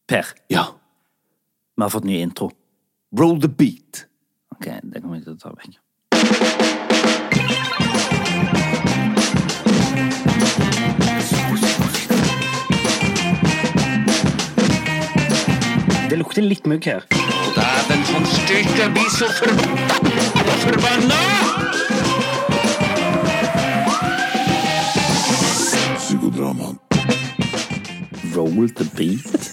Per, Ja. vi har fått ny intro. Roll the beat. Ok, det kommer jeg til å ta vekk. Det lukter litt mugg her. Dæven, han styrker blir så forbanna! Psykodrama. Roll the beat.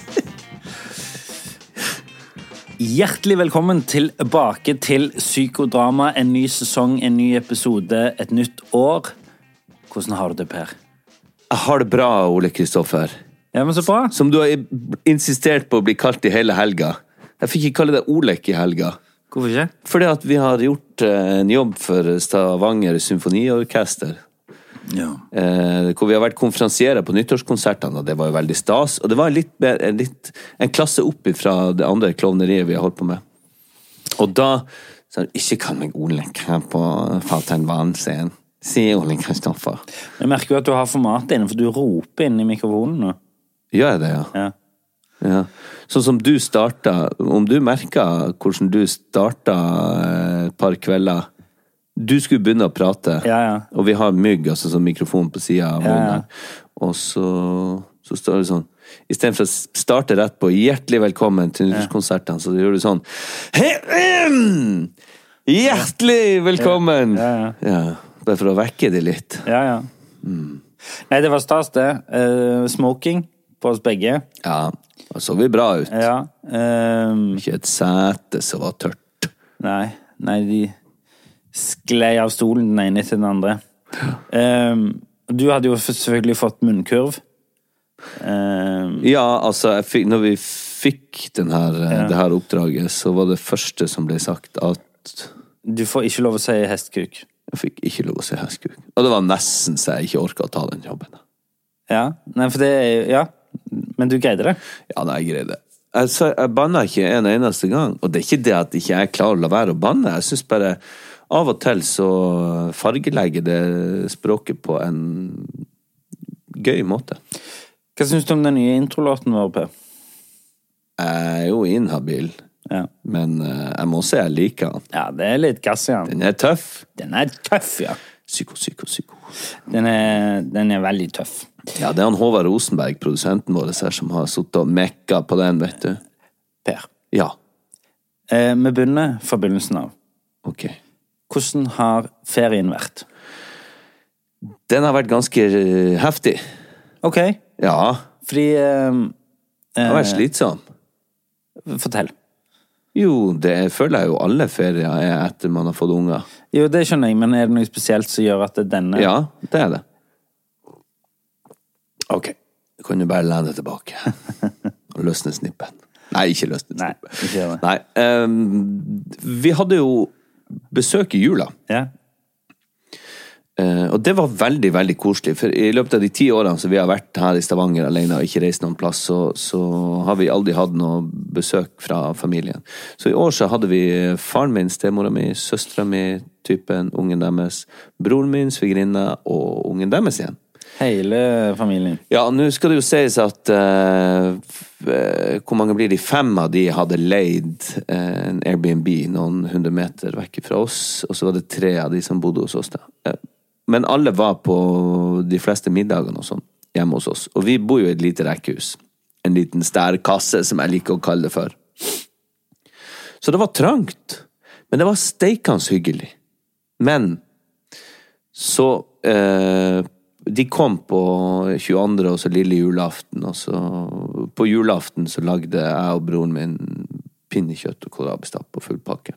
Hjertelig velkommen tilbake til Psykodrama. En ny sesong, en ny episode, et nytt år. Hvordan har du det, Per? Jeg har det bra, Ole Kristoffer. Ja, men så bra. Som du har insistert på å bli kalt i hele helga. Jeg fikk ikke kalle det Olek i helga. Hvorfor ikke? Fordi at vi har gjort en jobb for Stavanger Symfoniorkester. Ja. Hvor vi har vært konferansierer på nyttårskonsertene, og det var jo veldig stas. Og det var en klasse opp fra det andre klovneriet vi har holdt på med. Og da sa jeg, ikke kall meg Olek her på Fatern Vanscenen. Sier Ole Kristoffer. Jeg merker jo at du har format inne, for du roper inn i mikrofonen nå. Gjør jeg det, ja? Ja. Ja. Sånn som du startet, om du merket hvordan du startet et par kvelder, du skulle begynne å prate, og vi har mygg, altså sånn mikrofon på siden av munnen, og så står det sånn, i stedet for å starte rett på hjertelig velkommen til nyttårskonsertene, så gjør du sånn hjertelig velkommen! Ja. Bare for å vekke det litt. Ja. Nei, det var stas det. Smoking på oss begge. Ja, da så vi bra ut. Ja. Ikke et sete som var tørt. Nei, de sklei av stolen den ene til den andre. Du hadde jo selvfølgelig fått munnkurv. Ja, altså, når vi fikk det her oppdraget, så var det første som ble sagt at du får ikke lov å si hestkuk. Jeg fikk ikke lov å si hestkuk. Og det var nesten så jeg ikke orket å ta den jobben. Ja, nei, for det er ja, men du greide det. Ja, nei, jeg greide det. Jeg bannet ikke en eneste gang, og det er ikke det at ikke jeg klarer å la være å banne. Jeg synes bare, av og til så fargelegger det språket på en gøy måte. Hva synes du om den nye introlåten vår, Per? Jeg er jo inhabil. Ja. Men jeg må si jeg liker den. Ja, det er litt gass i den. Den er tøff. Den er tøff, ja. Psyko. Den er veldig tøff. Ja, det er han Håvard Rosenberg, produsenten vår her, som har suttet og mekka på den, vet du. Per. Ja. Vi begynner fra begynnelsen av. Ok. Hvordan har ferien vært? Den har vært ganske heftig. Ok. Ja. Fordi det har vært slitsom. Fortell. Jo, det føler jeg jo alle ferier er etter man har fått unger. Jo, det skjønner jeg, men er det noe spesielt som gjør at det er denne? Ja, det er det. Ok, du kan jo bare lene tilbake og løsne snippen. Nei, ikke løsne snippen. Nei, ikke gjør det. Nei, vi hadde jo besøk i jula. Ja. Og det var veldig, veldig koselig, for i løpet av de 10 årene som vi har vært her i Stavanger alene og ikke reist noen plass, så har vi aldri hatt noe besøk fra familien. Så i år så hadde vi faren min, stemora mi, søstra mi, typen, ungen deres, broren min, svigerinne og ungen deres igjen. Hele familien. Ja, nå skal det jo sies at hvor mange blir de? 5 av de hadde leid en Airbnb noen 100 meter vekk fra oss, og så var det 3 av de som bodde hos oss da. Men alle var på de fleste middagene og sånn hjemme hos oss. Og vi bor jo i et lite rekkehus. En liten stærkasse, som jeg liker å kalle det for. Så det var trangt. Men det var steikans hyggelig. Men så de kom på 22. og så lille julaften, og så på julaften så lagde jeg og broren min pinnekjøtt og kålrabistapp på full pakke.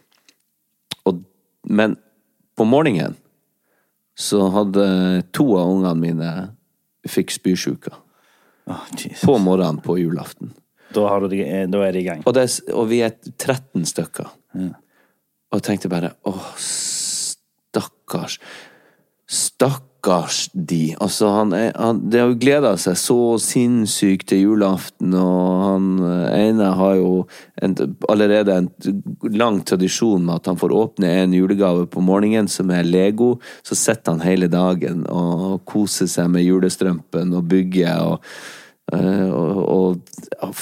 Men på morgenen så hadde 2 av ungene mine fikk spysjuka. På morgenen på julaften. Da er det i gang. Og vi er 13 stykker. Ja. Og jeg tenkte bare, stakkars de. Altså, det har jo gledet seg så sinnssykt til julaften, og han ene har jo allerede en lang tradisjon med at han får åpne en julegave på morgenen som er Lego, så sitter han hele dagen og koser seg med julestrømpen og bygger og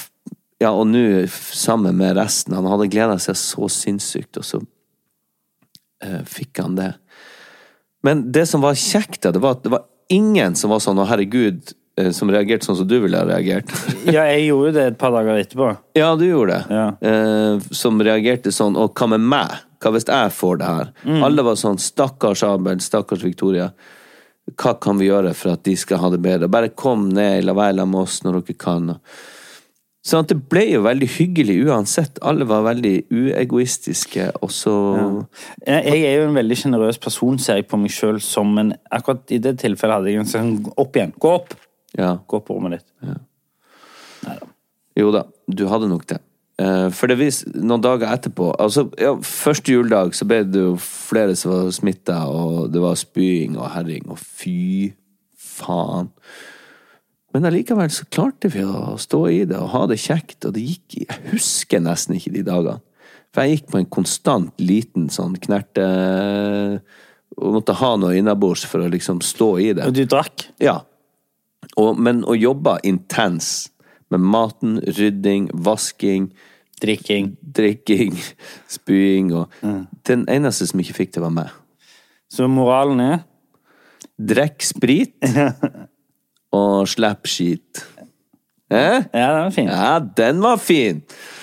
Ja, og nå sammen med resten. Han hadde gledet seg så sinnssykt, og så fikk han det. Men det som var kjekt, det var at det var ingen som var sånn, å herregud, som reagerte sånn som du ville ha reagert. Ja, jeg gjorde det et par dager etterpå. Ja, du gjorde det. Ja. Som reagerte sånn, og hva med meg? Hva hvis jeg får det her? Alle var sånn, stakkars Abel, stakkars Victoria. Hva kan vi gjøre for at de skal ha det bedre? Bare kom ned, la være med oss når dere kan. Så det ble jo veldig hyggelig uansett. Alle var veldig uegoistiske, og så... Ja. Jeg er jo en veldig generøs person, ser jeg på meg selv som, men akkurat i det tilfellet hadde jeg en sånn, opp igjen, gå opp! Ja. Gå på rommet ditt. Ja. Neida. Jo da, du hadde nok det. For det vis, noen dager etterpå, altså, ja, første juledag så ble det jo flere som var smittet, og det var spying og herring, og fy faen. Men allikevel så klarte vi å stå i det og ha det kjekt, og det gikk, jeg husker nesten ikke de dagene. For jeg gikk på en konstant liten sånn knerte, og måtte ha noe innabords for å liksom stå i det. Og du drakk? Ja. Men å jobbe intens med maten, rydding, vasking, drikking, spying, og den eneste som ikke fikk det var meg. Så moralen er? Drekk sprit, og slapp skit. Ja, den var fin. Ja, den var fin.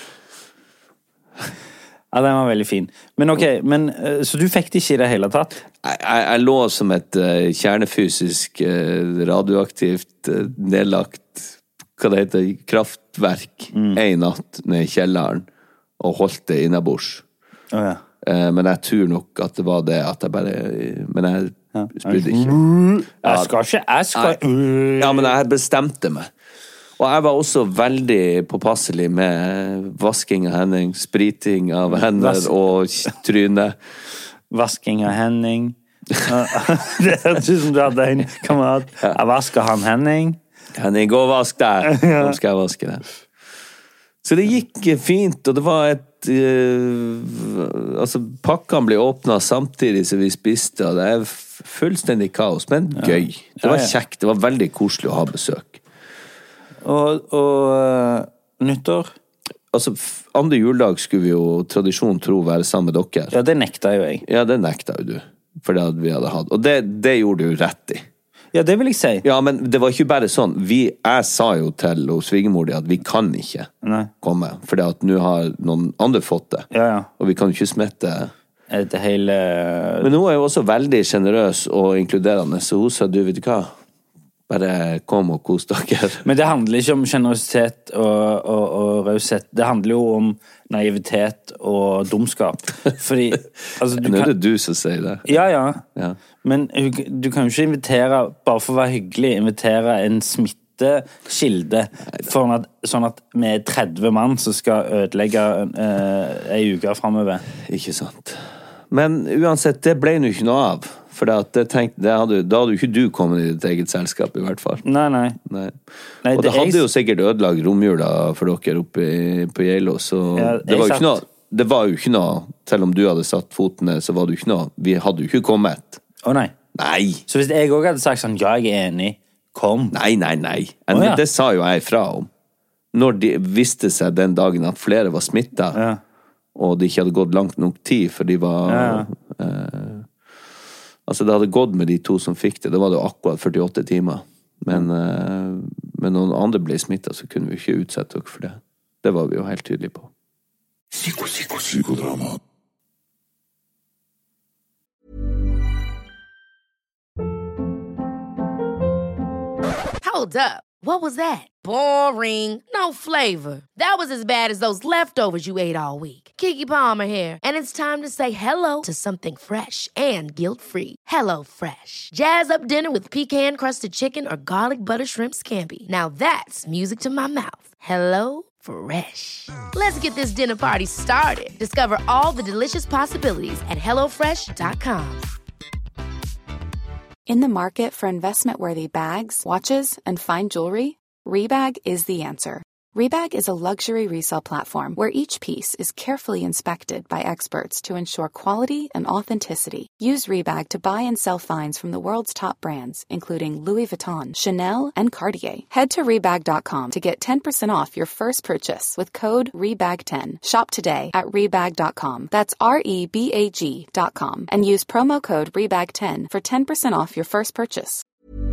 Ja, den var veldig fin. Men ok, så du fikk det ikke i det hele tatt? Jeg lå som et kjernefysisk, radioaktivt, nedlagt, hva det heter, kraftverk, en natt ned i kjelleren, og holdt det innabords. Ja. Men jeg tror nok at det var det, at jeg bare, men jeg spydde ikke. Jeg skal Ja, men jeg bestemte meg. Og jeg var også veldig påpasselig med vasking av hendene, spriting av hender og tryne. Vasking av Henning. Det hørtes ut som du hadde en kamerat. Jeg vasker han Henning. Henning, gå og vask deg. Nå skal jeg vaske deg. Så det gikk fint, og det var altså, pakkene ble åpnet samtidig som vi spiste, og det er fullstendig kaos, men gøy. Det var kjekt, det var veldig koselig å ha besøk. Og nyttår? Altså, andre juledag skulle vi jo tradisjon tro være sammen med dere. Ja, det nekta jo jeg. Ja, det nekta jo du, for det hadde vi hadde hatt. Og det gjorde du rett i. Ja, det vil jeg si. Ja, men det var ikke bare sånn. Jeg sa jo til svigermor di at vi kan ikke komme, fordi at nå har noen andre fått det. Ja. Og vi kan jo ikke smitte. Det hele... Men hun er jo også veldig generøs og inkluderende, så hun sa, du vet hva, bare kom og kos dere. Men det handler ikke om generøsitet og raushet. Det handler jo om naivitet og dumskap. Fordi, altså, nå er det du som sier det. Ja. Men du kan jo ikke invitere, bare for å være hyggelig, invitere en smittekilde sånn at vi er 30 mann som skal ødelegge en uke fremover. Ikke sant. Men uansett, det ble jo ikke noe av. For da hadde jo ikke du kommet i ditt eget selskap, i hvert fall. Nei. Og det hadde jo sikkert ødelagt romjula for dere oppe på Geilo, så det var jo ikke noe. Det var jo ikke noe, selv om du hadde satt foten ned, så var det jo ikke noe. Vi hadde jo ikke kommet. Nei. Så hvis jeg også hadde sagt sånn, ja, jeg er enig, kom. Nei. Det sa jo jeg fra om. Når de visste seg den dagen at flere var smittet, og de ikke hadde gått langt nok tid, for de var... Altså, det hadde gått med de to som fikk det. Det var det akkurat 48 timer. Men noen andre ble smittet, så kunne vi ikke utsette dere for det. Det var vi jo helt tydelige på. Psykodrama. Hold up. What was that? Boring. No flavor. That was as bad as those leftovers you ate all week. Keke Palmer here, and it's time to say hello to something fresh and guilt-free. Hello Fresh. Jazz up dinner with pecan-crusted chicken or garlic butter shrimp scampi. Now that's music to my mouth. Hello Fresh. Let's get this dinner party started. Discover all the delicious possibilities at HelloFresh.com. In the market for investment-worthy bags, watches, and fine jewelry, Rebag is the answer. Rebag is a luxury resale platform where each piece is carefully inspected by experts to ensure quality and authenticity. Use Rebag to buy and sell finds from the world's top brands, including Louis Vuitton, Chanel, and Cartier. Head to Rebag.com to get 10% off your first purchase with code REBAG10. Shop today at Rebag.com. That's REBAG.com. And use promo code REBAG10 for 10% off your first purchase.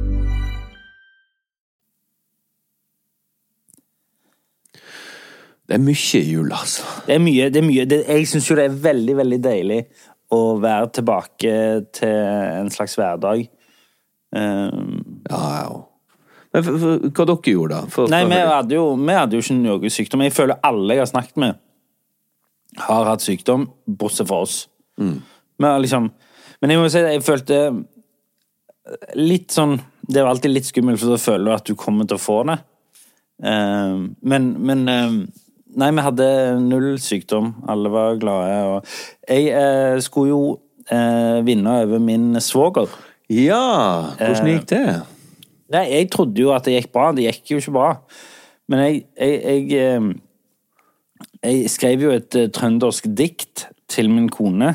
Det mye jul, altså. Det er mye. Jeg synes jo det er veldig, veldig deilig å være tilbake til en slags hverdag. Ja. Men hva dere gjorde da? Nei, vi hadde jo ikke noe sykdom. Jeg føler alle jeg har snakket med har hatt sykdom, bortsett fra oss. Men jeg må si, jeg følte litt sånn, det er alltid litt skummelt, for da føler du at du kommer til å få det. Nei, vi hadde null sykdom. Alle var glade. Og jeg skulle jo vinne over min svoger. Ja, hvordan gikk det? Nei, jeg trodde jo at det gikk bra. Det gikk jo ikke bra. Men jeg skrev jo et trøndersk dikt til min kone.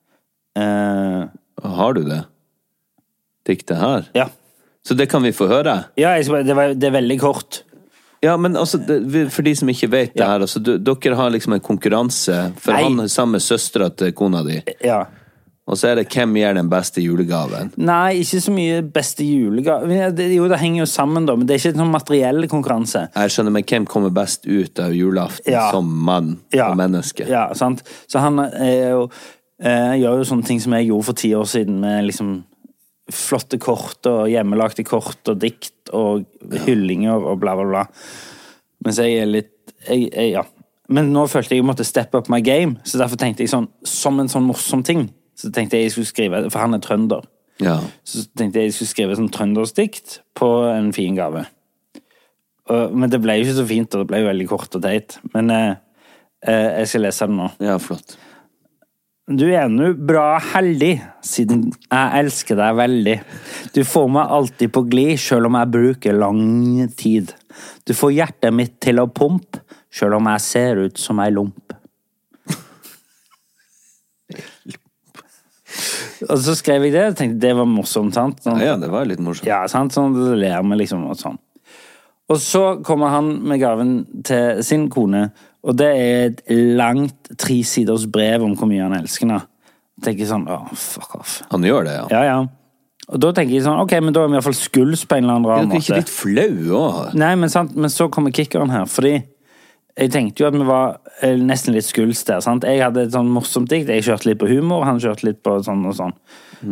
Har du det? Diktet her? Ja. Så det kan vi få høre? Ja, det er veldig kort. Ja, men altså, for de som ikke vet det her, altså, dere har liksom en konkurranse, for han er sammen med søstra til kona di. Ja. Og så er det hvem gjør den beste julegaven? Nei, ikke så mye beste julegaven. Jo, det henger jo sammen da, men det er ikke en sånn materiell konkurranse. Jeg skjønner, men hvem kommer best ut av julaften som mann og menneske? Ja, sant. Så han gjør jo sånne ting som jeg gjorde for 10 år siden, med liksom flotte kort og hjemmelagte kort og dikt og hyllinger og bla bla bla. Mens jeg er litt ja. Men nå følte jeg måtte step up my game, så derfor tenkte jeg sånn, som en sånn morsom ting, så tenkte jeg skulle skrive, for han er trønder. Ja. Så tenkte jeg skulle skrive sånn trøndersdikt på en fin gave. Men det ble jo ikke så fint, og det ble jo veldig kort og teit. Men jeg skal lese det nå. Ja, flott. Du er nå bra heldig, siden jeg elsker deg veldig. Du får meg alltid på glid, selv om jeg bruker lang tid. Du får hjertet mitt til å pumpe, selv om jeg ser ut som en lump. Og så skrev jeg det, og tenkte det var morsomt, sant? Sånn, ja, det var litt morsomt. Ja, sant? Sånn, det ler vi liksom, og sånn. Og så kommer han med gaven til sin kone, og det er et langt 3 siders brev om hvor mye han elsker henne. Jeg tenker sånn, fuck off. Han gjør det, ja. Ja. Og da tenker jeg sånn, ok, men da er vi i hvert fall skuls på en eller annen måte. Det er ikke litt flau også. Nei, men så kommer kickeren her, fordi jeg tenkte jo at vi var nesten litt skuls der, sant? Jeg hadde et sånn morsomt dikt, jeg kjørte litt på humor, han kjørte litt på sånn og sånn.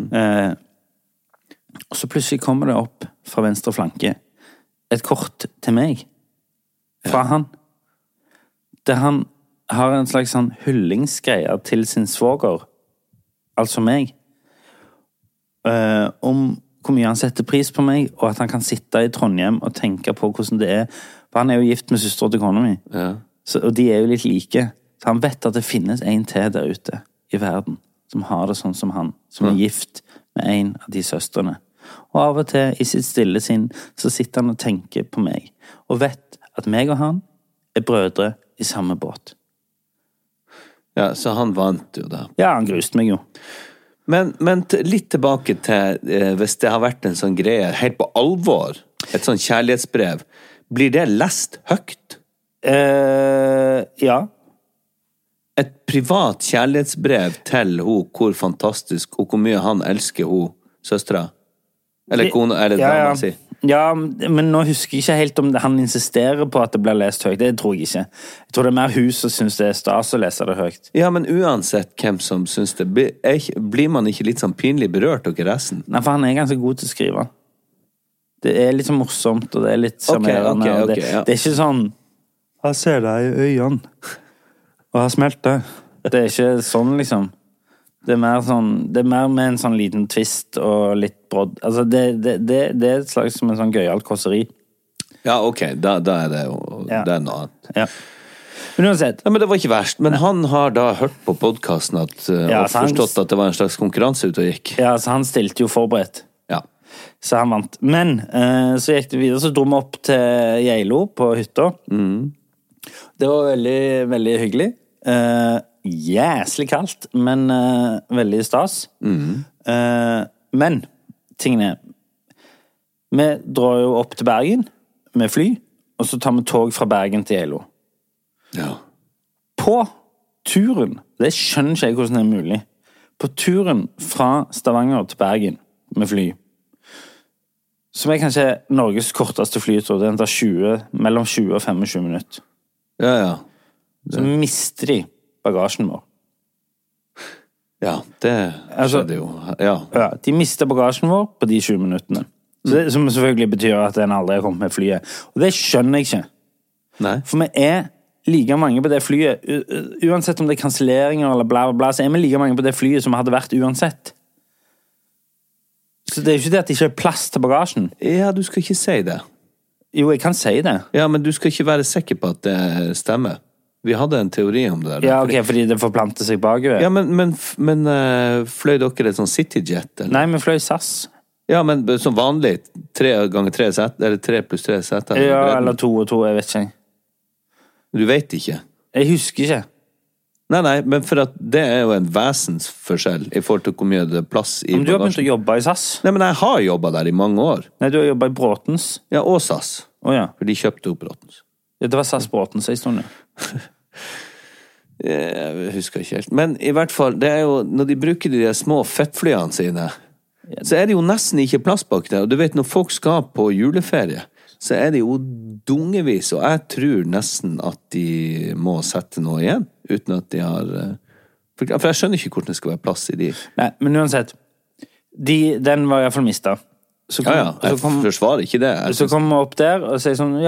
Og så plutselig kommer det opp fra venstre flanke et kort til meg fra han, der han har en slags sånn hyllingsgreie til sin svoger, altså meg, om hvor mye han setter pris på meg, og at han kan sitte i Trondheim og tenke på hvordan det er, for han er jo gift med søster til kona mi, og de er jo litt like, så han vet at det finnes en til der ute i verden, som har det sånn som han, som er gift med en av de søstrene. Og av og til, i sitt stille sinn, så sitter han og tenker på meg, og vet at meg og han er brødre i samme båt. Ja, så han vant jo da. Ja, han gruste meg jo. Men litt tilbake til, hvis det har vært en sånn greie, helt på alvor, et sånn kjærlighetsbrev, blir det lest høyt? Ja. Et privat kjærlighetsbrev til hun, hvor fantastisk, og hvor mye han elsker hun, søstra? Eller kone, er det dama si? Ja, men nå husker jeg ikke helt om han insisterer på at det blir lest høyt. Det tror jeg ikke. Jeg tror det er mer hus som synes det er stas å lese det høyt. Ja, men uansett hvem som synes det, blir man ikke litt sånn pinlig berørt og resten? Nei, for han er ganske god til å skrive. Det er litt så morsomt, og det er litt samerende. Okay, ja. Det er ikke sånn, jeg ser deg i øynene, og har smelt det. Det er ikke sånn, liksom. Det er mer med en sånn liten twist og litt brodd. Altså, det er et slags som en sånn gøyalt kåseri. Ja, ok. Da er det jo det er noe annet. Ja. Men uansett. Ja, men det var ikke verst. Men han har da hørt på podcasten og forstått at det var en slags konkurranse ute og gikk. Ja, så han stilte jo forberedt. Ja. Så han vant. Men så gikk det videre, så dro vi opp til Geilo på hytta. Det var veldig, veldig hyggelig. Jæslig kaldt, men veldig stas. Men tingen er, vi drar jo opp til Bergen med fly, og så tar vi tog fra Bergen til Geilo. Ja. På turen, det skjønner ikke jeg hvordan det er mulig, på turen fra Stavanger til Bergen med fly, som er kanskje Norges korteste flytur, den tar mellom 20 og 25 minutter. Ja. Så mister de bagasjen vår. Ja, det skjedde jo. Ja, de mister bagasjen vår på de 20 minuttene. Så det, som selvfølgelig betyr at den aldri har kommet med flyet. Og det skjønner jeg ikke. Nei. For vi er like mange på det flyet, uansett om det er kanselleringer eller bla bla bla, så er vi like mange på det flyet som vi hadde vært uansett. Så det er jo ikke det at det ikke er plass til bagasjen. Ja, du skal ikke si det. Jo, jeg kan si det. Ja, men du skal ikke være sikker på at det stemmer. Vi hadde en teori om det der. Ja, ok, fordi det forplanter seg bakover. Ja, men fløy dere et sånn CityJet? Eller? Nei, vi fløy SAS. Ja, men som vanlig, 3x3 setter, eller 3+3 setter? Ja, eller 2 og 2, jeg vet ikke. Du vet ikke? Jeg husker ikke. Nei, men for at det er jo en vesensforskjell i forhold til hvor mye det er plass i bagasjen. Men du har begynt å jobbe i SAS? Nei, men jeg har jobbet der i mange år. Nei, du har jobbet i Bråtens? Ja, og SAS. Ja. For de kjøpte opp Bråtens. Ja, det var SAS Bråtens en stund, ja. Jeg husker ikke helt. Men i hvert fall, det er jo, når de bruker de små fettflyene sine, så er det jo nesten ikke plass bak det. Og du vet, når folk skal på juleferie, så er det jo dungevis, og jeg tror nesten at de må sette noe igjen, uten at de har... For jeg skjønner ikke hvordan det skal være plass i de. Nei, men uansett, den var i hvert fall mistet. Jeg forsvarer ikke det. Så kom vi opp der og sier sånn,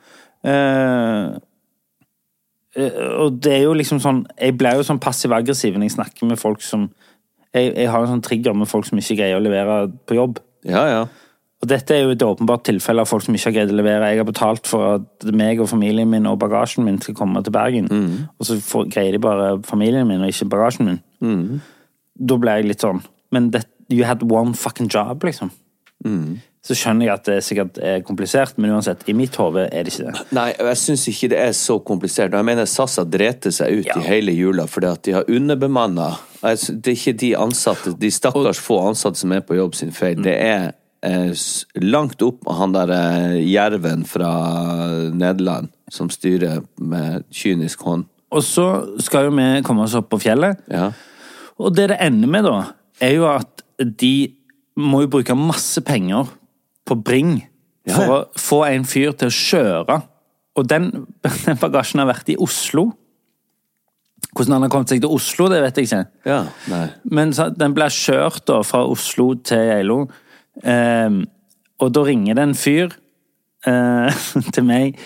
og det er jo liksom sånn, jeg ble jo sånn passiv-aggressiv når jeg snakker med folk som, jeg har en sånn trigger med folk som ikke greier å levere på jobb. Ja. Og dette er jo et åpenbart tilfelle av folk som ikke har greid å levere. Jeg har betalt for at meg og familien min og bagasjen min skal komme til Bergen, og så greier de bare familien min og ikke bagasjen min. Da ble jeg litt sånn, men you had one fucking job, liksom. Så skjønner jeg at det sikkert er komplisert, men uansett, i mitt hode er det ikke det. Nei, jeg synes ikke det er så komplisert. Jeg mener, SAS har drept seg ut i hele jula, fordi at de har underbemannet. Det er ikke de ansatte, de stakkars få ansatte som er på jobb sin feil. Det er langt opp av han der jerven fra Nederland, som styrer med kynisk hånd. Og så skal jo vi komme oss opp på fjellet. Ja. Og det endte med da, er jo at de må jo bruke masse penger på Bring for å få en fyr til å kjøre. Og den bagasjen har vært i Oslo. Hvordan han har kommet seg til Oslo, det vet jeg ikke. Ja, nei. Men den ble kjørt da fra Oslo til Geilo. Og da ringer det en fyr til meg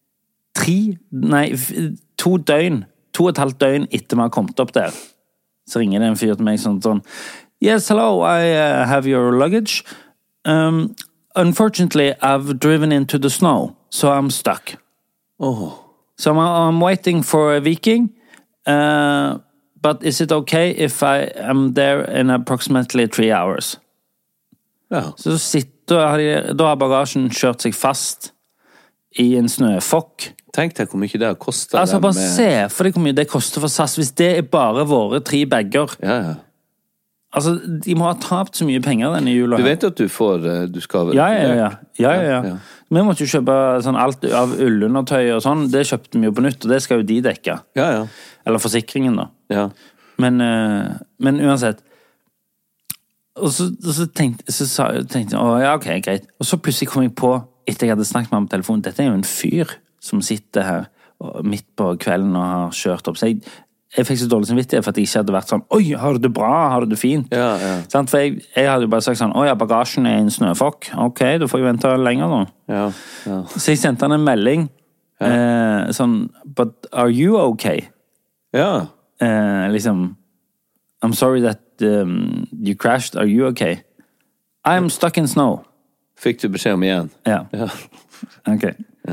2 døgn, 2,5 døgn etter vi har kommet opp der. Så ringer det en fyr til meg sånn Yes, hello, I have your luggage. Unfortunately, I've driven into the snow, so I'm stuck. Oh. So I'm waiting for a Viking, but is it okay if I am there in approximately 3 hours? Ja. Så da har bagasjen kjørt seg fast i en snøfokk. Tenk deg hvor mye det har kostet. Altså, bare se for deg hvor mye det koster for SAS, hvis det er bare våre 3 bagger. Ja. Altså, de må ha tapt så mye penger denne jula. Du vet at du skal... Ja. Vi måtte jo kjøpe sånn alt av ullundertøy og sånn, det kjøpte vi jo på nytt, og det skal jo de dekke. Ja. Eller forsikringen da. Ja. Men uansett. Og så tenkte jeg, ok, greit. Og så plutselig kom jeg på, etter jeg hadde snakket med ham på telefonen, dette er jo en fyr som sitter her midt på kvelden og har kjørt opp. Så jeg fikk så dårlig samvittighet for at jeg ikke hadde vært sånn, oi, har du det bra, har du det fint? Ja. For jeg hadde jo bare sagt sånn, bagasjen er en snøfokk. Ok, du får jo vente lenger nå. Ja. Så jeg sendte han en melding, sånn, but are you okay? Ja. Liksom, I'm sorry that you crashed, are you okay? I'm stuck in snow. Fikk du beskjed om igjen? Ja. Ok.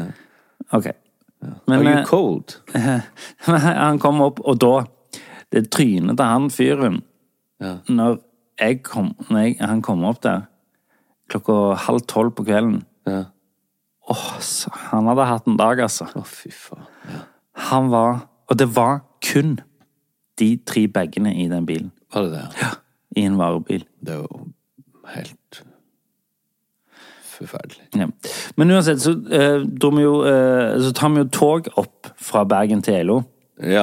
Men, are you cold? Han kom opp, og da, det trynet til han fyren, når han kom opp der, 11:30 på kvelden. Ja. Så han hadde hatt en dag, altså. Fy faen. Ja. Og det var kun de 3 bagene i den bilen. Var det det? Ja, i en varebil. Det er jo helt forferdelig. Ja. Men uansett, så så tar vi jo tog opp fra Bergen til Elo. Ja.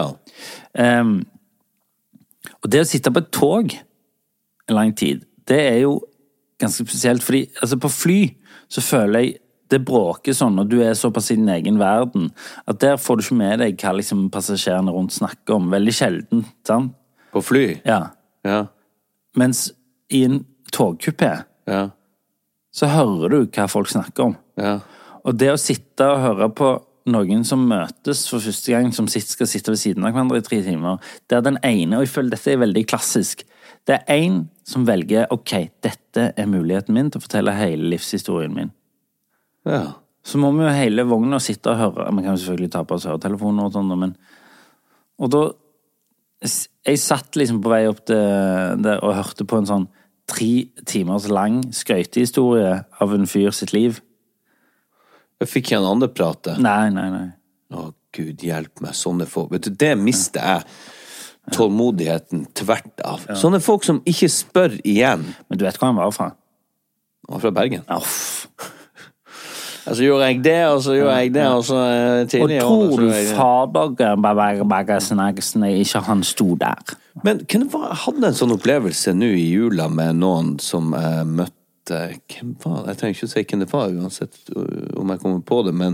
Og det å sitte på et tog en lang tid, det er jo ganske spesielt, fordi altså på fly så føler jeg det bråker sånn, og du er såpass i din egen verden, at der får du ikke med deg hva liksom passasjerene rundt snakker om. Veldig sjelden, sant? På fly? Ja. Ja. Mens i en togkupé, Ja. så hører du hva folk snakker om. Ja. Og det å sitte og høre på noen som møtes for første gang, som skal sitte ved siden av hverandre i 3 timer, det er den ene, og jeg føler dette er veldig klassisk. Det er en som velger, ok, dette er muligheten min til å fortelle hele livshistorien min. Ja. Så må vi jo hele vognen sitte og høre, man kan jo selvfølgelig ta på oss høretelefoner og sånn, men og da jeg satt liksom på vei opp der og hørte på en sånn 3 timers lang skøytehistorie av en fyr sitt liv. Jeg fikk ikke en andre prate. Nei. Å, Gud hjelp meg, sånne folk. Vet du, det mister jeg tålmodigheten tvert av. Sånne folk som ikke spør igjen. Men du vet hvor han var fra? Han var fra Bergen. Uff. Altså, gjør jeg det, og så gjør jeg det, og så tidligere. Og tror du faderbagassen ikke han sto der? Men jeg hadde en sånn opplevelse nå i jula med noen som jeg møtte. Hvem var det? Jeg trenger ikke å si hvem det var, uansett om jeg kommer på det, men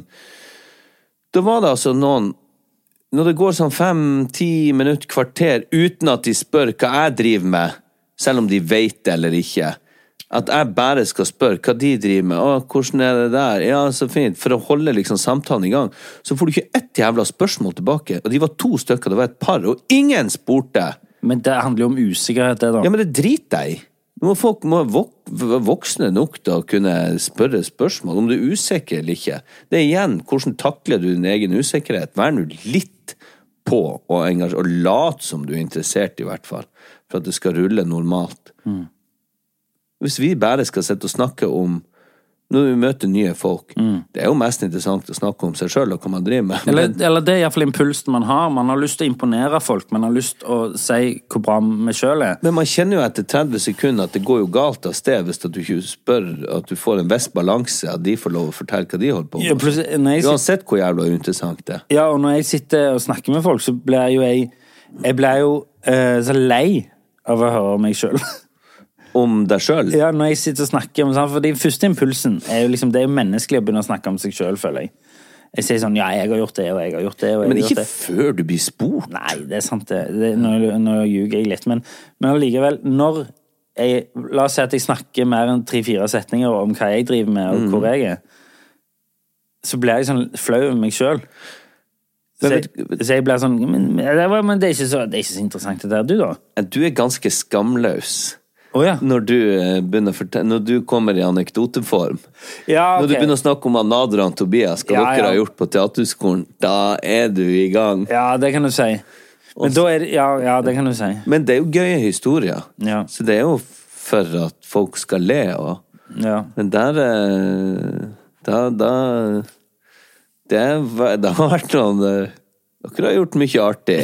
da var det altså noen, når det går sånn 5-10 minutter, kvarter, uten at de spør hva jeg driver med, selv om de vet det eller ikke, at jeg bare skal spørre hva de driver med. Hvordan er det der? Ja, så fint. For å holde liksom samtalen i gang. Så får du ikke ett jævla spørsmål tilbake. Og de var 2 stykker, det var et par, og ingen spurte. Men det handler jo om usikkerhet, det da. Ja, men det driter jeg i. Nå må folk være voksne nok til å kunne spørre spørsmål, om du er usikker eller ikke. Det er igjen, hvordan takler du din egen usikkerhet? Vær nå litt på og lat som du er interessert i hvert fall, for at det skal rulle normalt. Hvis vi bare skal sitte og snakke om når vi møter nye folk, det er jo mest interessant å snakke om seg selv og hva man driver med. Eller det er i hvert fall impulsen man har lyst til å imponere folk, man har lyst til å si hvor bra vi selv er. Men man kjenner jo etter 30 sekunder at det går jo galt av sted hvis du ikke spør at du får en viss balanse, at de får lov å fortelle hva de holder på med. Uansett hvor jævla interessant det er. Ja, og når jeg sitter og snakker med folk, så blir jeg blir jo så lei av å høre meg selv. Om deg selv? Ja, når jeg sitter og snakker om sånn, for den første impulsen er jo liksom, det er jo menneskelig å begynne å snakke om seg selv, føler jeg. Jeg sier sånn, ja, jeg har gjort det, og jeg har gjort det, og jeg har gjort det. Men ikke før du blir spurt. Nei, det er sant det. Nå ljuger jeg litt, men allikevel, når la oss si at jeg snakker mer enn 3-4 setninger om hva jeg driver med, og hvor jeg er, så blir jeg sånn flau med meg selv. Så jeg blir sånn, men det er ikke så interessant det der, du da. Du er ganske skamløs. Ja. Når du begynner å fortelle, når du kommer i anekdoteform, ja, okay. Når du begynner å snakke om Nader og Tobias, hva dere har gjort på teaterskolen, da er du i gang. Ja, det kan du si. Men da er det, ja, det kan du si. Men det er jo gøye historier. Ja. Så det er jo for at folk skal le. Ja. Men der det har vært noen dere har gjort mye artig.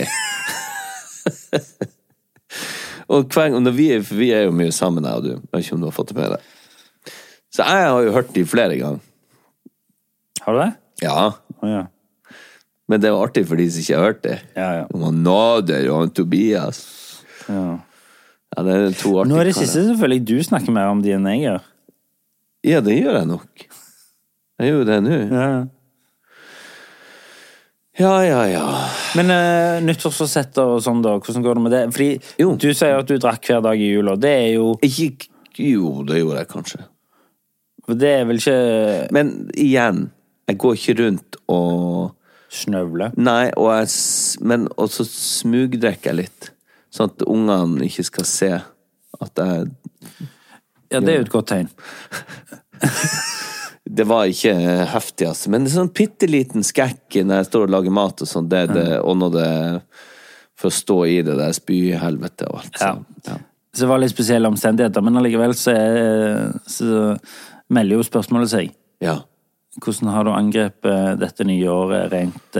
Og når vi er jo mye sammen, jeg og du. Jeg vet ikke om du har fått det med deg. Så jeg har jo hørt de flere ganger. Har du det? Ja. Ja. Men det var artig for de som ikke har hørt det. Ja. Om Nader og Tobias. Ja. Ja, det er 2 artige. Nå er det siste selvfølgelig du snakker mer om de enn jeg gjør. Ja, det gjør jeg nok. Jeg gjør jo det nå. Ja. Ja. Men nyttårsforsett og sånn da, hvordan går det med det? Fordi du sier at du drakk hver dag i jula, det er jo... Jo, det gjorde jeg kanskje. For det er vel ikke... Men igjen, jeg går ikke rundt og... Snøvle? Nei, men også smugdrekker jeg litt. Sånn at ungene ikke skal se at jeg... Ja, det er jo et godt tegn. Det var ikke heftig, altså. Men det er sånn pitteliten skekk når jeg står og lager mat og sånn, og når det for å stå i det der spyhelvete og alt. Ja. Så det var litt spesielle omstendigheter, men allikevel så melder jo spørsmålet seg. Ja. Hvordan har du angrepet dette nye året rent